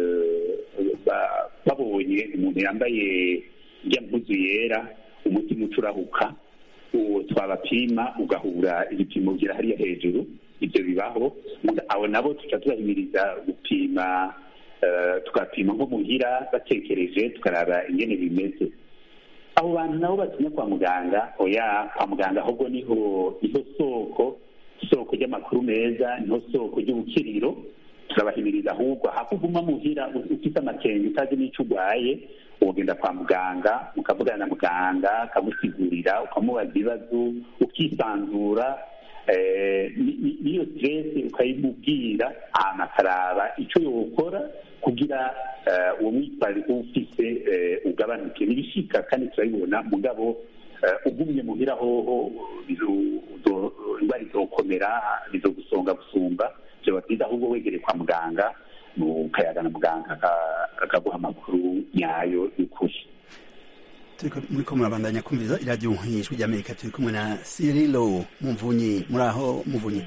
babonye umuntu yambaye ijya mpuzu yera umutima ucurahuka, twabapima ugahura ibipimo bigera hariya hejuru. Ibyo bibaho, abo nabo tuca tubahimiriza gupima, tukapima nko muhira batekereje tukaraba ingene bimeze. Abo bantu nabo batinya kwa muganga, oya, kwa muganga ahubwo niho soko ry'amakuru meza, niho soko ry'ubukiriro. Turabahimiriza ahubwo hakuguma muhira ufite amakenga utazi n'icyo urwaye, ugenda kwa muganga mukavugana na muganga akamusigurira, ukamubaza ibibazo ukisanzura, niyo stress ukayimubwira, akaraba icyo yokora kugira uwo mwitwarire ufise ugabanuke. Nibishika kandi turabibona, mugabo ugumye muhira hoho indwara izokomera, bizogusonga gusumba. Byoba byiza ahubwo wegereye kwa muganga ukayagana muganga akaguha amakuru nyayo y'ukuri. Muriko murabandanya kumviriza iradiyo Ijwi ry'Amerika, turi kumwe na Cyrilo Muvunyi. Muraho Muvunyi?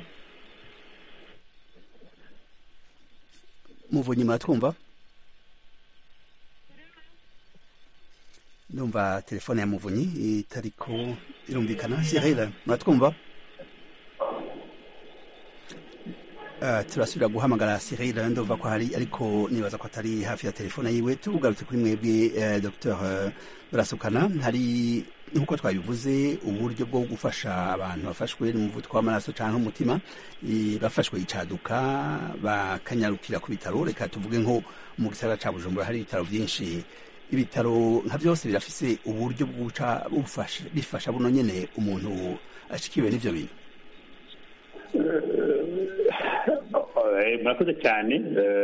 Muvunyi muratwumva? Ndumva telefone ya Muvunyi itariko irumvikana. Cyril muratwumva? Turasubira guhamagara Cyril, ndumva ko hari ariko nibaza ko atari hafi ya telefone yiwe. Tugarutse kuri mwebwe Dr Barasukana, hari nk'uko twabivuze uburyo bwo gufasha abantu bafashwe n'umuvuduko w'amaraso cyangwa umutima, bafashwe icaduka bakanyarukira ku bitaro. Reka tuvuge nko mu gisagara ca Bujumbura hari ibitaro byinshi. Ibitaro nka byose birafise uburyo bw'uca bifasha buno nyene umuntu ashikiwe n'ivyo bintu. Murakoze cyane.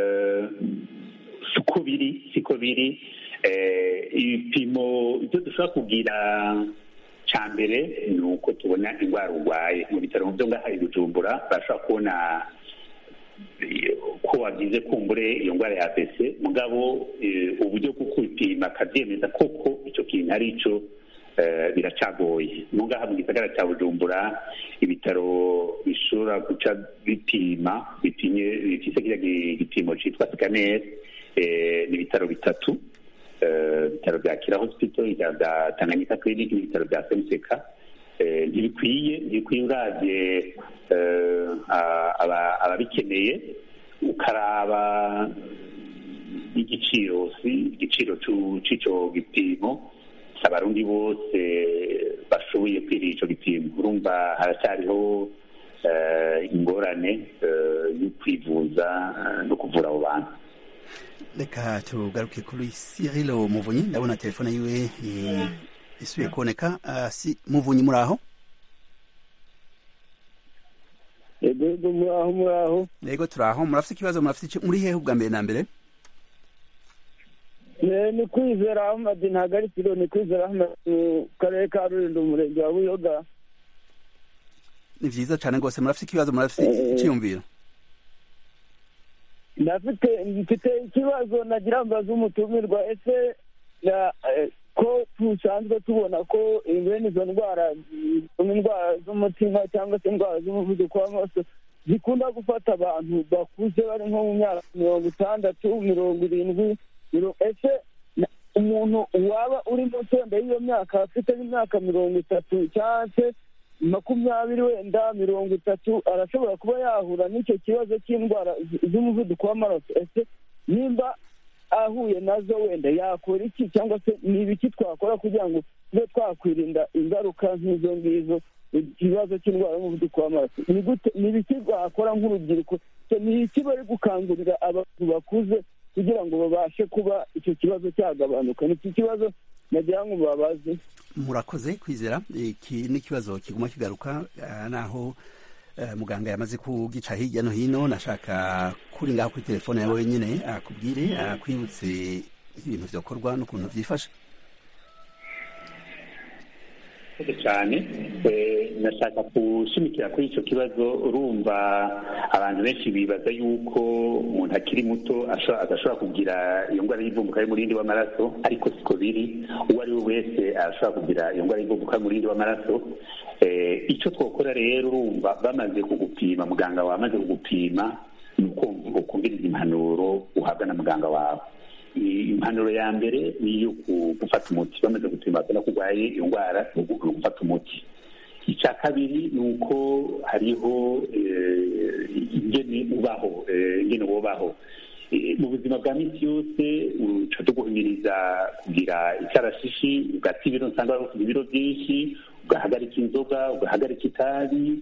Siko biri ibipimo ibyo dushobora kugira cya mbere ni uko tubona indwara urwaye. Mu bitaro byo ngaha i Bujumbura bashobora kubona ko wagize kumbure iyo ndwara ya AVC, mugabo uburyo bwo kubipima akabyemeza koko icyo kintu ari cyo biracagoye. Ngaha mu gisagara cya Bujumbura ibitaro bishobora guca bifise kiriya gipimo cyitwa scanner, ni ibitaro bitatu, ibitaro bya Kira Hospital, ibya Tanganyika Clinic n'ibitaro bya Semseka. Ntibikwiye uravye ababikeneye, ukaraba igiciro c'ico gipimo abarundi bose bashoboye kwirira ico gipimo. Urumva haracyariho ingorane yo kwivuza no kuvura abo bantu. Reka tugaruke kuri Cyrilo Muvunyi, ndabona telefone yiwe isubiye kuboneka. Muvunyi muraho? Yego muraho. Yego turaho. Murafite ikibazo, murafite muri hehe ubwa mbere na mbere? Ni Kwizera Ahmad, ntabwo ari Cyrilo, ni Kwizera Ahmad mu karere ka Rulindo, umurenge wa Buyoga. Ni vyiza cyane rwose. Murafite ikibazo, murafite icyiyumviro? Mfite ikibazo nagira mbaza umutumirwa, ese ko tusanzwe tubona ko bene izo ndwara z'umutima cyangwa se indwara z'umuvuduko w'amaraso zikunda gufata abantu bakuze bari nko mu myaka 60, 70. Ese umuntu waba uri munsi wenda y'iyo myaka afite nk'imyaka 30 cyangwa se 20 wenda 30 arashobora kuba yahura n'icyo kibazo cy'indwara z'umuvuduko w'amaraso? Ese nimba ahuye nazo wenda yakora iki, cyangwa se ni ibiki twakora kugira ngo tube twakwirinda ingaruka nk'izo ngizo, ikibazo cy'indwara y'umuvuduko w'amaraso? Ni ibiki bakora nk'urubyiruko? Ni iki bari gukangurira abantu bakuze kugira ngo babashe kuba icyo kibazo cyagabanuka. ni iki kibazo nagira ngo babaze. Murakoze Kwizera. Iki ni ikibazo kiguma kigaruka naho muganga yamaze kugica hirya no hino. Nashaka kuri ngaho kuri telefone yawe nyine akubwire akwibutse ibintu byakorwa n'ukuntu byifashe cyane. Nashaka gushimikira kuri icyo kibazo. Urumva abantu benshi bibaza yuko umuntu akiri muto adashobora kugira iyo ndwara y'ivumbuka y'umurindi w'amaraso, ariko siko biri. Uwo ari we wese arashobora kugira iyo ndwara y'ivumbuka y'umurindi w'amaraso. Icyo twakora rero, urumva bamaze kugupima, muganga wawe amaze kugupima, ni uko ukumviriza impanuro uhabwa na muganga wawe. Impanuro ya mbere ni iyo gufata umuti. Bamaze gupima bakabona ko urwaye iyo ndwara, ni gufata umuti. Icya kabiri ni uko hariho ingene wobaho mu buzima bwa minsi yose. Uca tuguhimiriza kugira icyarashishi, ugata ibiro, usanga wari ufite ibiro byinshi, ugahagarika inzoga, ugahagarika itabi.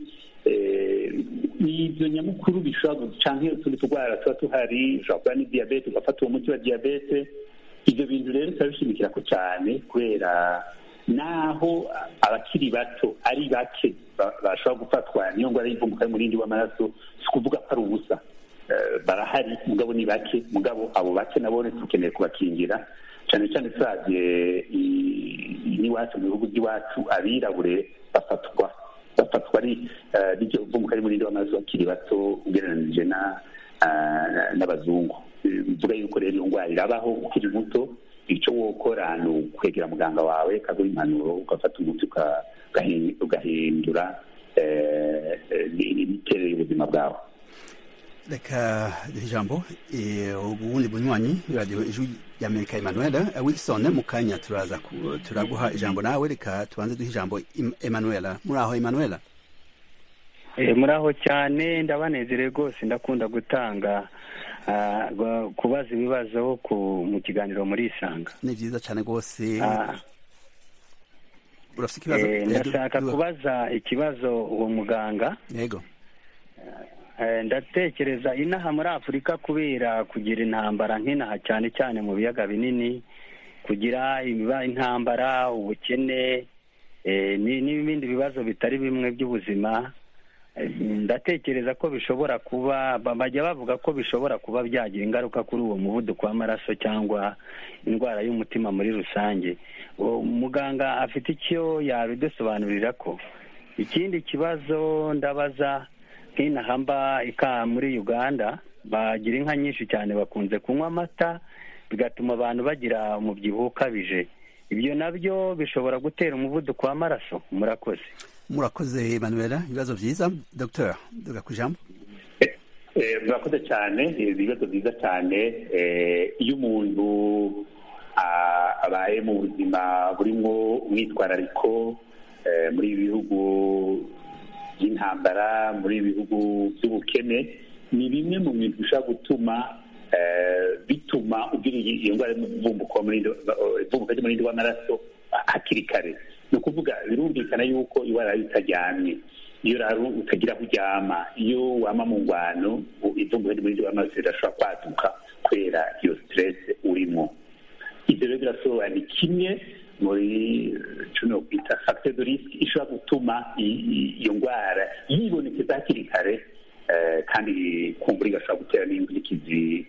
Ibyo nyamukuru bishobora canke utundi turwara tuba tuhari, ushobora kuba ni diyabete, ugafata uwo muti wa diyabete. Ibyo bintu rero turabishimikira ko cyane, kubera naho abakiri bato ari bake bashobora gufatwa n'iyo ndwara y'ivumbuka y'umurindi w'amaraso, si ukuvuga ko ari ubusa. Barahari mugabo ni bake. Mugabo abo bake nabo dukeneye kubakingira, cyane cyane turavye n'iwacu mu bihugu by'iwacu, abirabure bafatwa ari n'iryo vumbuka y'umurindi w'amaraso bakiri bato ugereranije n'abazungu. Bivuga yuko rero iyo ndwara irabaho ukiri muto. Icyo wokora ni ukwegera muganga wawe, kaguha impanuro, ugafata umuti ugahindura imiterere y'ubuzima bwawe. Reka duhe ijambo ubundi bunywanyi radiyo ijwi y'Amerika Emmanuel Wilson. mu kanya turaguha ijambo nawe. Reka tubanze duhe ijambo Emmanuel. muri aho Emmanuel? muri aho cyane, ndabanezerewe rwose. Ndakunda gutanga kubaza ibibazo mu kiganiro muri Isanga. Ni byiza cyane rwose. Urafite ikibazo? Ndashaka kubaza ikibazo uwo muganga. Yego. Ndatekereza inaha muri Afurika, kubera kugira intambara nk'inaha cyane cyane mu biyaga binini, kugira intambara, ubukene n'ibindi bibazo bitari bimwe by'ubuzima, ndatekereza ko bishobora kuba, bajya bavuga ko bishobora kuba byagira ingaruka kuri uwo muvuduko w'amaraso cyangwa indwara y'umutima muri rusange. Muganga afite icyo yabidusobanurira ko. Ikindi kibazo ndabaza, nk'inaha muri Uganda bagira inka nyinshi cyane, bakunze kunywa amata, bigatuma abantu bagira umubyibuho ukabije. Ibyo nabyo bishobora gutera umuvuduko w'amaraso. Murakoze Emmanuel. Ibibazo byiza. Dr. duga ku ijambo. Murakoze cyane. Ibibazo byiza cyane. Iyo umuntu abaye mu buzima burimo umwitwarariko muri ibi bihugu by'intambara, muri ibi bihugu by'ubukene, ni bimwe mu bintu bishobora bituma ugira iyo ndwara y'umuvumbuko y'umurindi w'amaraso hakiri kare. Ni ukuvuga, birumvikana yuko iyo waraye utaryamye, iyo utagira aho uryama, iyo wama mu ngwano, ivumbuka ry'umurindi w'amaraso rirashobora kwaduka kubera iyo stress urimo. Ibyo rero birasobanura ni kimwe muri cyo kwita facteur de risque ishobora gutuma iyo ndwara yibonekeza hakiri kare, kandi kumbura igashobora gutera n'inkurikizi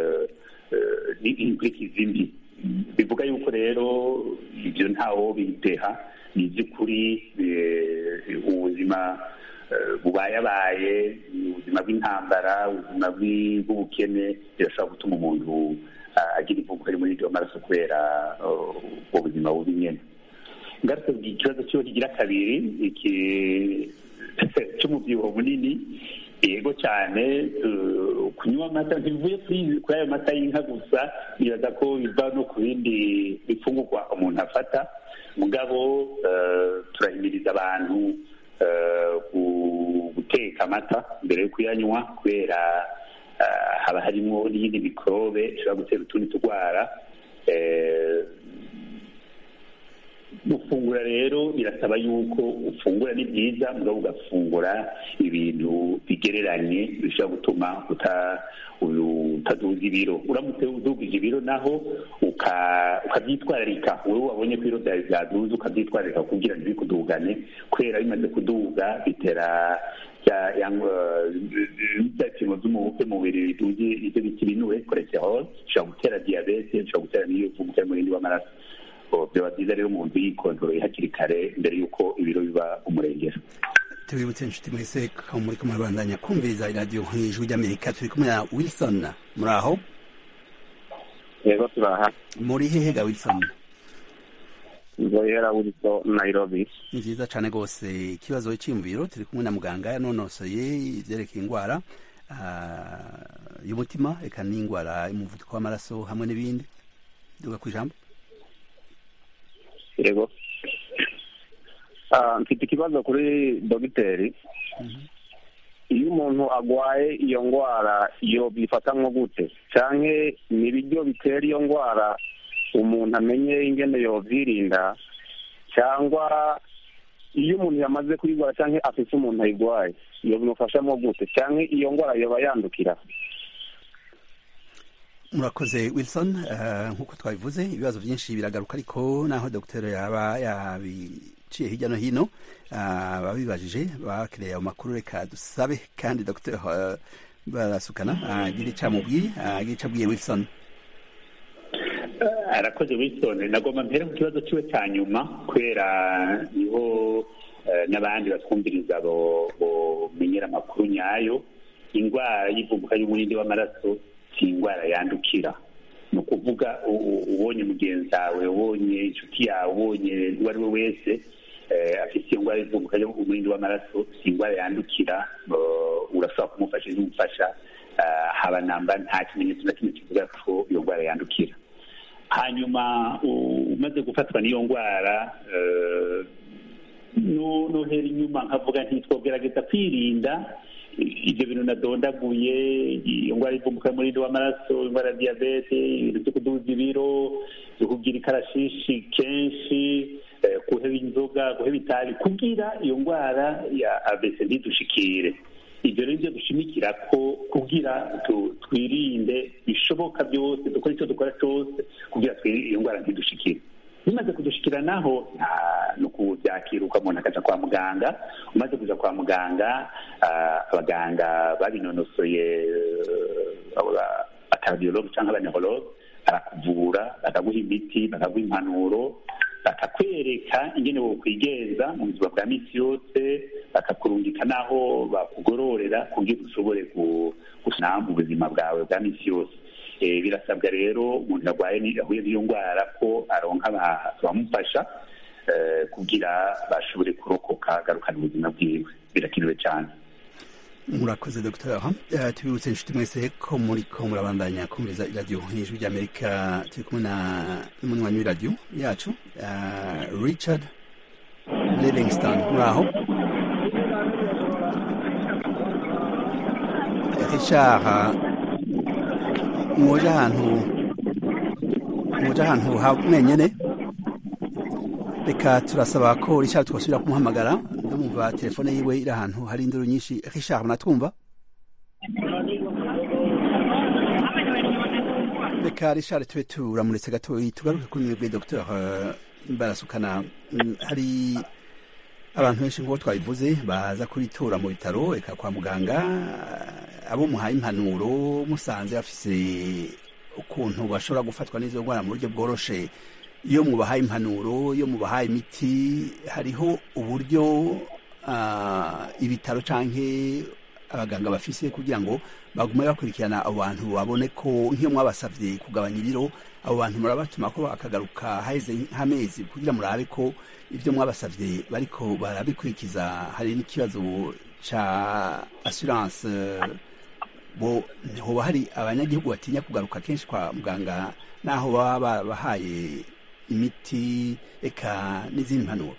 mbi. Bivuga yuko rero ibyo ntawo bideha, ni iby'ukuri. Ubuzima bubayabaye, ubuzima bw'intambara, ubuzima bw'ubukene birashobora gutuma umuntu agira ivumbuka y'umurindi w'amaraso kubera ubwo buzima bubi nyine. Ngarutse ikibazo cyo kigira kabiri, iki cy'umubyibuho munini. Yego cyane, kunywa amata ntibivuye kuri ayo mata y'inka gusa, bibaza ko biva no ku bindi bifungurwa umuntu afata. Mugabo turahimiriza abantu guteka amata mbere yo kuyanywa, kubera haba harimo n'iyindi mikorobe ishobora gutera utundi turwara. gufungura rero birasaba yuko ufungura ni byiza mugabo ugafungura ibintu bigereranye bishobora gutuma utaduza ibiro. Uramutse udugije ibiro naho ukabyitwararika, wowe wabonye ko ibiro byawe byaduze ukabyitwararika kugira ngo ntibikudugane, kubera bimaze kuduga bitera ibyipimo by'umubiri biduze ibyo bita ibinure, cholesterol, bishobora gutera diyabete, bishobora gutera n'umuvuduko w'umurindi w'amaraso. Byaba byiza rero umuntu yikontorora hakiri kare mbere y'uko ibiro biba umurengera. Tubibutse inshuti mwese ko muri kumwe bandanya kumviriza iradiyo Ijwi ry'Amerika. Turi kumwe na Wilson. Muri aho? Yego turaha. Muri hehe ga Wilson? Nzoyera Wilson, Nairobi. Ni byiza cyane rwose. Ikibazo cy'imviro, turi kumwe na muganga yanonosoye ivyerekeye indwara y'umutima, eka n'indwara y'umuvuduko w'amaraso hamwe n'ibindi. Duga ku ijambo. Yego. Mfite ikibazo kuri dogiteri. Iyo umuntu agwaye iyo ndwara iyo bifatanwa gute, canke ni ibiryo bitera iyo ndwara umuntu amenye ingene yovyirinda, cyangwa iyo umuntu yamaze kuyigwara canke afise umuntu ayigwaye iyo bimufashamo gute, canke iyo ndwara yoba yandukira? Murakoze Wilson. Nk'uko twabivuze ibibazo byinshi biragaruka, ariko naho dogiteri yaba yabiciye hirya no hino babibajije bakereye ayo makuru, reka dusabe kandi dogiteri Barasukana agira icyo amubwiye, agira icyo abwiye Wilson. Arakoze Wilson. Nagomba mpere ku kibazo cyiwe cya nyuma kubera niho n'abandi batwumviriza bomenyera amakuru nyayo. Indwara y'ivumbuka y'umurindi w'amaraso si indwara yandukira. Ni ukuvuga ubonye mugenzi wawe, ubonye inshuti yawe, ubonye uwo ari we wese afite iyo ndwara y'ivumbuka y'umurindi w'amaraso, si indwara yandukira. Urashobora kumufasha n'umufasha, haba namba nta kimenyetso na kimwe kivuga ko iyo ndwara yandukira. Hanyuma umaze gufatwa n'iyo ndwara nohera inyuma nkavuga ntitwogerageza kwirinda ibyo bintu nadondaguye, iyo ndwara y'ivumbuka y'umurindi w'amaraso, indwara ya diyabete, ibintu byo kuduza ibiro, byo kugira ikarashishi kenshi, guheba inzoga, guheba itabi, kugira iyo ndwara ya AVC ntidushikire. Ibyo rero byo dushimikira ko kugira twirinde bishoboka byose, dukora icyo dukora cyose kugira twirinde iyo ndwara ntidushikire. Bimaze kudushikira naho no kubyakiruka umuntu akaja kwa muganga. Umaze kuja kwa muganga, abaganga babinonosoye, abakardiologue cyangwa abaneurologue barakuvura, bakaguha imiti, bakaguha impanuro, bakakwereka ingene wokwigenza mu buzima bwa misi yose, bakakurungika naho bakugororera kugira ushobore gusana mu buzima bwawe bwa misi yose. Birasabwa rero umuntu yarwaye ahuye n'iyo ndwara ko aronka abamufasha kugira bashobore kurokoka, agarukana ubuzima bwiwe. Birakenewe cyane. Murakoze Dr. Tubibutse inshuti mwese ko muriko murabandanya kumviriza iradiyo Ijwi ry'Amerika. Turi kumwe n'umunywanyi w'iradiyo yacu Richard Livingston. Muraho Richard, muje ahantu mwenyene, reka turasaba ko Richard twasubira kumuhamagara. Ndumva telefone yiwe iri ahantu hari induru nyinshi. Richard, munatwumva? Reka Richard tube turamuretse gato tugaruke kuri mwebwe Dr. Barasukana. Hari abantu benshi nk'uko twabivuze baza kuritora mu bitaro, reka kwa muganga, abo muhaye impanuro musanze bafise ukuntu bashobora gufatwa n'izo ndwara mu buryo bworoshe. Iyo mubahaye impanuro, iyo mubahaye imiti, hariho uburyo ibitaro canke abaganga bafise kugira ngo bagume bakurikirana abo bantu, babone ko nk'iyo mwabasavye kugabanya ibiro, abo bantu murabatuma ko akagaruka haheze nk'amezi kugira murabe ko ibyo mwabasavye bariko barabikurikiza. Hari n'ikibazo ca assurance, hoba hari abanyagihugu batinya kugaruka kenshi kwa muganga naho baba bahaye imiti eka n'izindi mpanuro.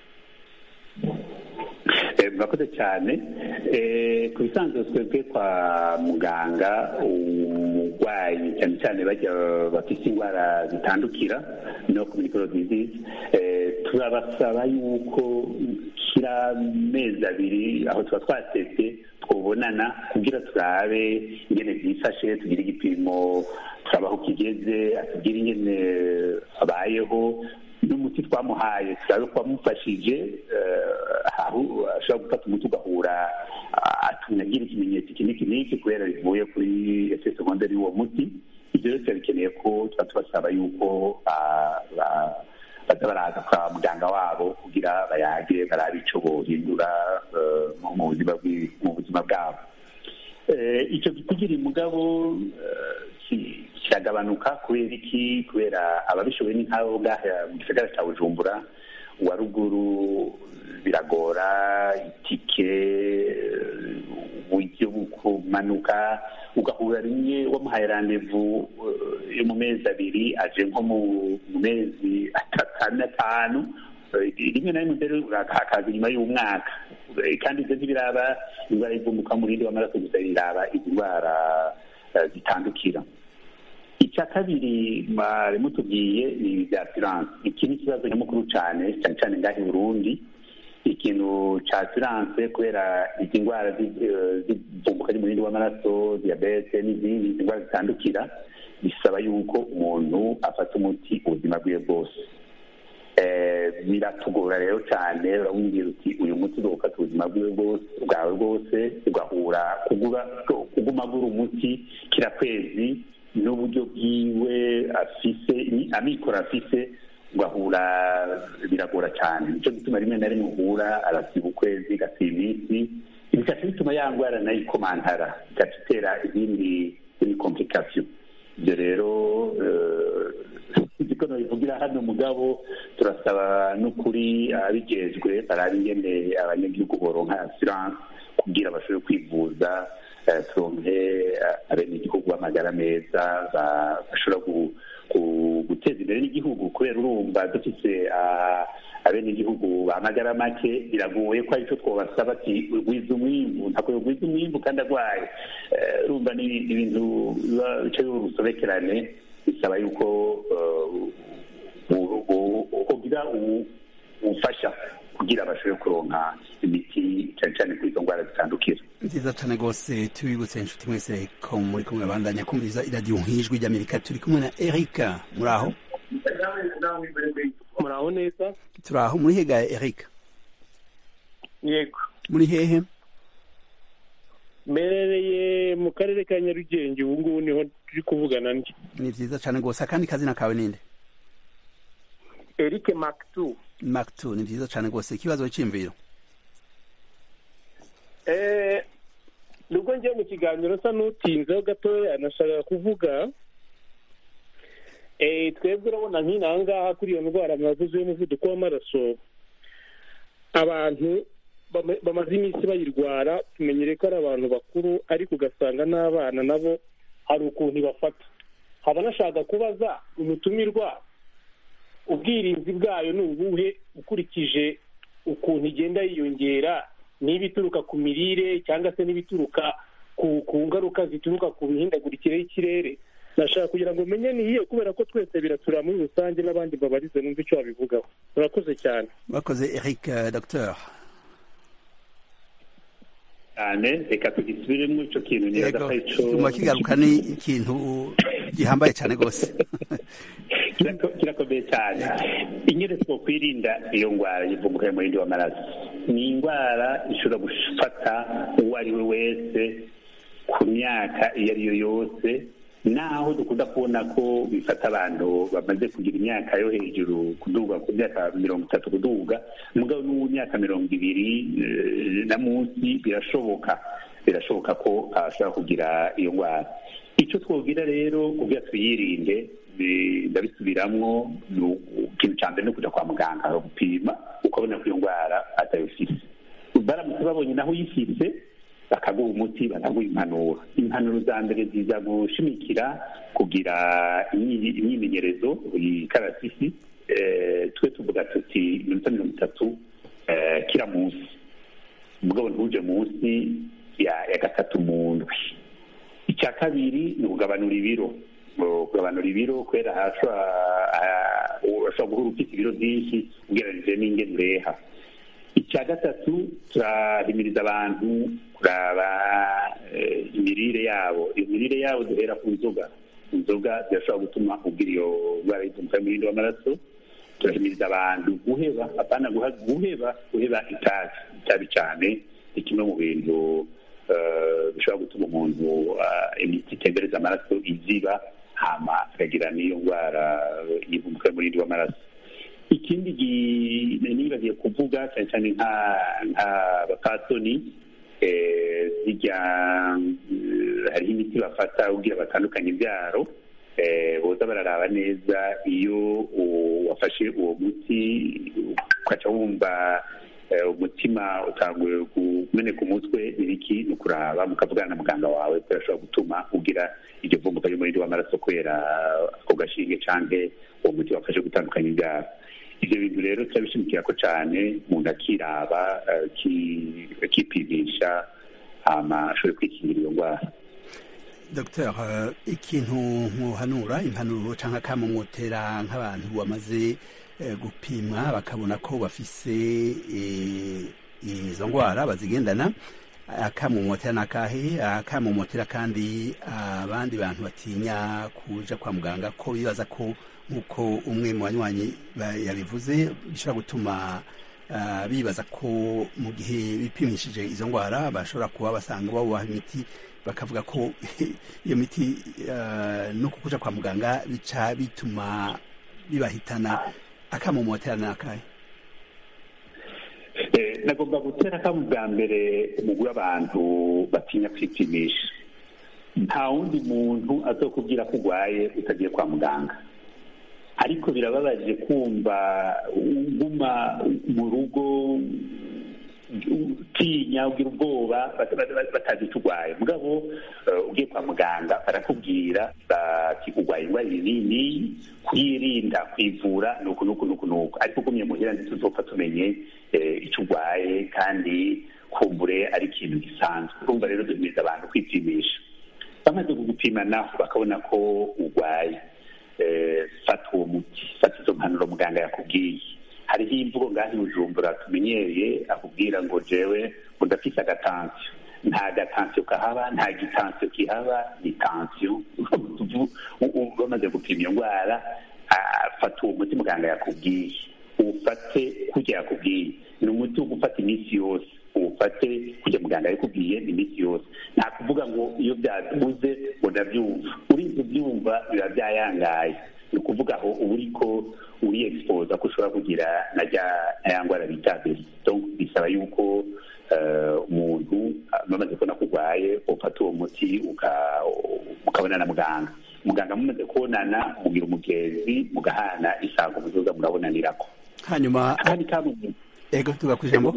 Murakoze cyane. Ku bisanzwe twebwe kwa muganga burwayi cyane cyane bajya bafite indwara zitandukira no communicable disease, turabasaba yuko kira mezi abiri aho tuba twatetse twobonana kugira turabe ingene byifashe, tugire igipimo turabaho kigeze, atubwire ingene abayeho n'umuti twamuhaye turabe ko wamufashije, ashobora gufata umuti ugahura atunyagira ikimenyetso iki n'iki n'iki kubera bivuye kuri effet secondaire y'uwo muti. Ibyo rero bikeneye ko tuba tubasaba yuko baza baraza kwa muganga wabo kugira bayage barabe ico bohindura mu buzima bwabo. Icyo kugira mugabo kiragabanuka kubera iki? Kubera ababishoboye ni nk'abo ngaha mu gisagara cya Bujumbura, wa ruguru biragora, itike, uburyo bwo kumanuka, ugahura rimwe wamuhaye randevu yo mu mezi abiri aje nko mu mezi atanu, rimwe na rimwe rero urakaza inyuma y'umwaka, kandi ibyo ntibiraba indwara y'ivumbuka murindi w'amaraso gusa, biraba indwara zitandukira. Icya kabiri mwarimu tubwiye ni ibya assurance. Iki ni ikibazo nyamukuru cyane cyane ngaho i Burundi, ikintu cya assurance, kubera izi ndwara z'ivumbuka ry'umurindi w'amaraso, diyabete n'izindi ndwara zitandukira, bisaba yuko umuntu afata umuti ubuzima bwiwe bwose. Biratugora rero cyane, urabwira uti uyu muti uzofata ubuzima bwawe bwose, ugahura kuguma agura umuti kira kwezi n'uburyo bwiwe afise, amikoro afise, ugahura biragora cyane. Nicyo gituma rimwe na rimwe uhura arasiba ukwezi, gasiba iminsi, bikaca bituma ya ndwara nayo ikomantara, igaca itera izindi complication. Ibyo rero ko nabivugira hano mugabo, turasaba n'ukuri abijejwe barabe ingene abanyagihugu boronka assurance kugira bashobore kwivuza, turonke abenegihugu b'amagara meza bashobora guteza imbere n'igihugu, kubera urumva dufise abenegihugu b'amagara make biragoye ko aricyo twabasaba ati ugwiza umwimbu, ntabwo ugwiza umwimbu kandi arwaye. Urumva ni ibintu bica biba urusobekerane, bisaba yuko ugira ubufasha kugira bashobore kuronka imiti cyane cyane kuri izo ndwara zitandukira. Nziza cyane rwose. tubibutse inshuti mwese ko muri kumwe bandanya kumviriza iradiyo nk'ijwi ry'Amerika. Turi kumwe na Eric. Muraho? Muraho neza? Turaho. Muri hega Eric? Yego. Muri hehe? Merereye mu karere ka Nyarugenge, ubu ngubu niho turi kuvugana ndi. Ni vyiza cyane rwose. Akandi kazina kawe ninde? Eric Maktu. Maktu, ni vyiza cyane rwose. Ikibazo cy'imviro? Nubwo ngiye mu kiganiro sa n'utinzeho gatoya, nashaka kuvuga twebwe urabona nk'inaha ngaha kuri iyo ndwara mwavuze y'umuvuduko w'amaraso, abantu bamaze iminsi bayirwara, tumenyere ko ari abantu bakuru, ariko ugasanga n'abana nabo hari ukuntu bafata. Haba nashaka kubaza umutumirwa, ubwirinzi bwayo ni ubuhe ukurikije ukuntu igenda yiyongera, niba ituruka ku mirire cyangwa se n'ibituruka ku ngaruka zituruka ku mihindagurikire y'ikirere? Nashaka kugira ngo umenye niyo, kubera ko twese biratura muri rusange, n'abandi babarize numva icyo babivugaho. Murakoze cyane. Murakoze Eric. Docteur cyane, reka tugisubiremo icyo kintu nibaza ko ico kigaruka ni ikintu gihambaye cyane rwose. Kirakomeye cyane. Ingene twokwirinda iyo ndwara y'ivumbuka y'umurindi w'amaraso, ni indwara ishobora gufata uwo ari we wese ku myaka iyo ari yo yose, naho dukunda kubona ko bifata abantu bamaze kugira imyaka yo hejuru kuduga ku myaka 30 kuduga, mugabo n'imyaka 20 na munsi birashoboka ko ashobora kugira iyo ndwara. Icyo twobwira rero kugira twiyirinde, ndabisubiramwo, ikintu cya mbere ni ukuja kwa muganga gupima, ukabona ko iyo ndwara atayifise. Baramutse babonye naho uyifise, bakaguha umuti, bakaguha impanuro za mbere ziza gushimikira kugira imyimenyerezo ikarasisi. Twe tuvuga tuti 30 kila munsi, mugabo ntuje munsi ya gatatu mu ndwi. icya kabiri ni ukugabanura ibiro kubera urashobora guhura ufite ibiro byinshi ugereranyije n'ingene ureha. icya gatatu turahimiriza abantu kuraba imirire yabo. iyo mirire yabo duhera ku nzoga zirashobora gutuma ugira iyo ndwara y'umuvuduko w'umurindi w'amaraso. turahimiriza abantu guheba apana guheba itabi cyane ni kimwe mu bintu bishobora gutuma umuntu imiti itembereza amaraso iziba hama akagira n'iyo ndwara y'umuvuduko w'umurindi w'amaraso. ikindi nibagiye kuvuga cyane cyane nk'abapasoni zijya hariho imiti bafata ubwira batandukanye ibyaro boza bararaba neza iyo wafashe uwo muti ukaca wumva umutima utanguye kumeneka umutwe ibiki ni ukuraba mukavugana na muganga wawe ko yashobora gutuma ugira iryo vumbuka ry'umurindi w'amaraso kubera ako gashinge canke uwo muti wafashe gutandukanya ibyaro. ibyo bintu rero turabishimikira ko cyane umuntu akiraba akipimisha hama ashobore kwikingira iyo ndwara. Dr. ikintu muhanura impanuro cyangwa akamumotera nk'abantu bamaze gupimwa bakabona ko bafise izo ndwara bazigendana, akamumotera n'akahe? Akamumotera kandi abandi bantu batinya kuja kwa muganga ko bibaza ko nk'uko umwe mu banywanyi yabivuze bishobora gutuma bibaza ko mu gihe bipimishije izo ndwara bashobora kuba basanga babubaha imiti bakavuga ko iyo miti no kuja kwa muganga bica bituma bibahitana. akamumotera n'akahe? nagomba gutera akamu bwa mbere umugwi w'abantu batinya kwipimisha. nta wundi muntu azokubwira ko urwaye utagiye kwa muganga, ariko birababaje kumva uguma mu rugo utinya ugira ubwoba batazi icyo urwaye. mugabo ugiye kwa muganga barakubwira bati urwaye indwara nini, kuyirinda kwivura nuku ariko ugumye muhira ndetse uzopfa tumenye icyo urwaye kandi kumbure ari ikintu gisanzwe. urumva rero duhimiriza abantu kwipimisha. bamaze kugupima naho bakabona ko urwaye, fata uwo muti, fata izo mpanuro muganga yakubwiye. hariho imvugo ngaho i Bujumbura tumenyereye akubwira ngo jewe udafise agatansiyo. nta gatansiyo kahaba, nta gitansiyo kihaba, ni tansiyo. bamaze gupima iyo ndwara fata uwo muti muganga yakubwiye, uwufate kurya yakubwiye. ni umuti wo gufata iminsi yose, uwufate kurya muganga yakubwiye iminsi yose. nta kuvuga ngo iyo byaduze ngo ndabyumva. urinze ubyumva biba byayangaye. ni ukuvuga aho uba uriko uri expose ko ushobora kugira na ya ndwara bita besi. donc bisaba yuko umuntu bamaze kubona ko urwaye ufata uwo muti ukabona na muganga mumaze kubonana mugira umugenzi mugahana isango muzoza murabonanirako. hanyuma ego tuga kwijambo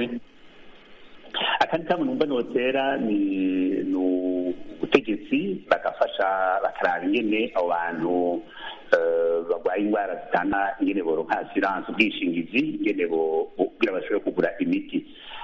akandi kamwe numva notera ni ubutegetsi bagafasha bakaraba ingene abo bantu barwaye indwara zitana ingene boronka assurance, ubwishingizi, ingene kugira bashobore kugura imiti.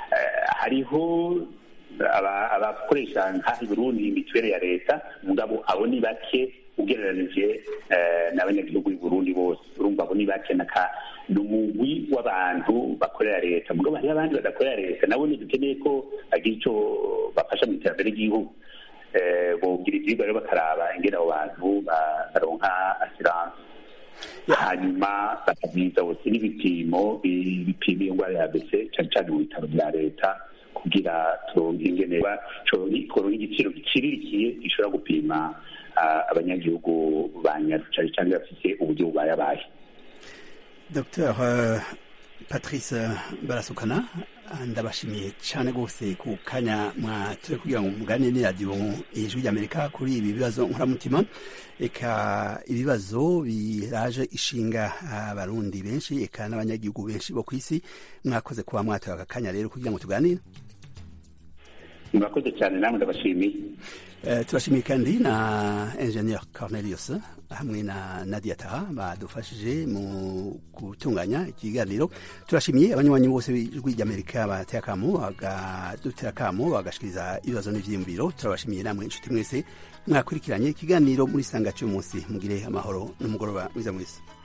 hariho abakoresha nk'aha i Burundi mituweli ya leta, mugabo abo ni bake ugereranije n'abanyagihugu b'i Burundi bose. urumva abo ni bake ni umugwi w'abantu bakorera leta, mugabo hariho abandi badakorera leta, nabo dukeneye ko bagira icyo bafasha mu iterambere ry'igihugu. bogira ibyigwa rero bakaraba ingene abo bantu baronka assurance. hanyuma bakabwiza bose n'ibipimo bipima iyo ndwara ya bese cyane cyane mu bitaro bya leta kugira turonke ingene koronka igiciro giciririkiye gishobora gupima abanyagihugu banyarucari cyangwa bafite uburyo bubayabaye. Dr. Patrice Barasukana, ndabashimiye cyane rwose ku kanya mwatoye kugira ngo muganire n'iradiyo ijwi ry'Amerika kuri ibi bibazo nkuramutima. Eka ibibazo biraje ishinga abarundi benshi eka n'abanyagihugu benshi bo ku isi. mwakoze kuba mwatoye aka kanya rero kugira ngo tuganire. murakoze cyane, namwe ndabashimiye. Turashimiye kandi na Engineer Cornelius hamwe na Nadia Taha badufashije mu gutunganya ikiganiro. Turashimiye abanywanyi bose b'ijwi ry'Amerika bateye akamo bagashikiriza ibibazo n'ivyiyumviro. Turabashimiye namwe inshuti mwese mwakurikiranye ikiganiro muri sanga cy'umunsi mugire amahoro n'umugoroba mwiza mwese.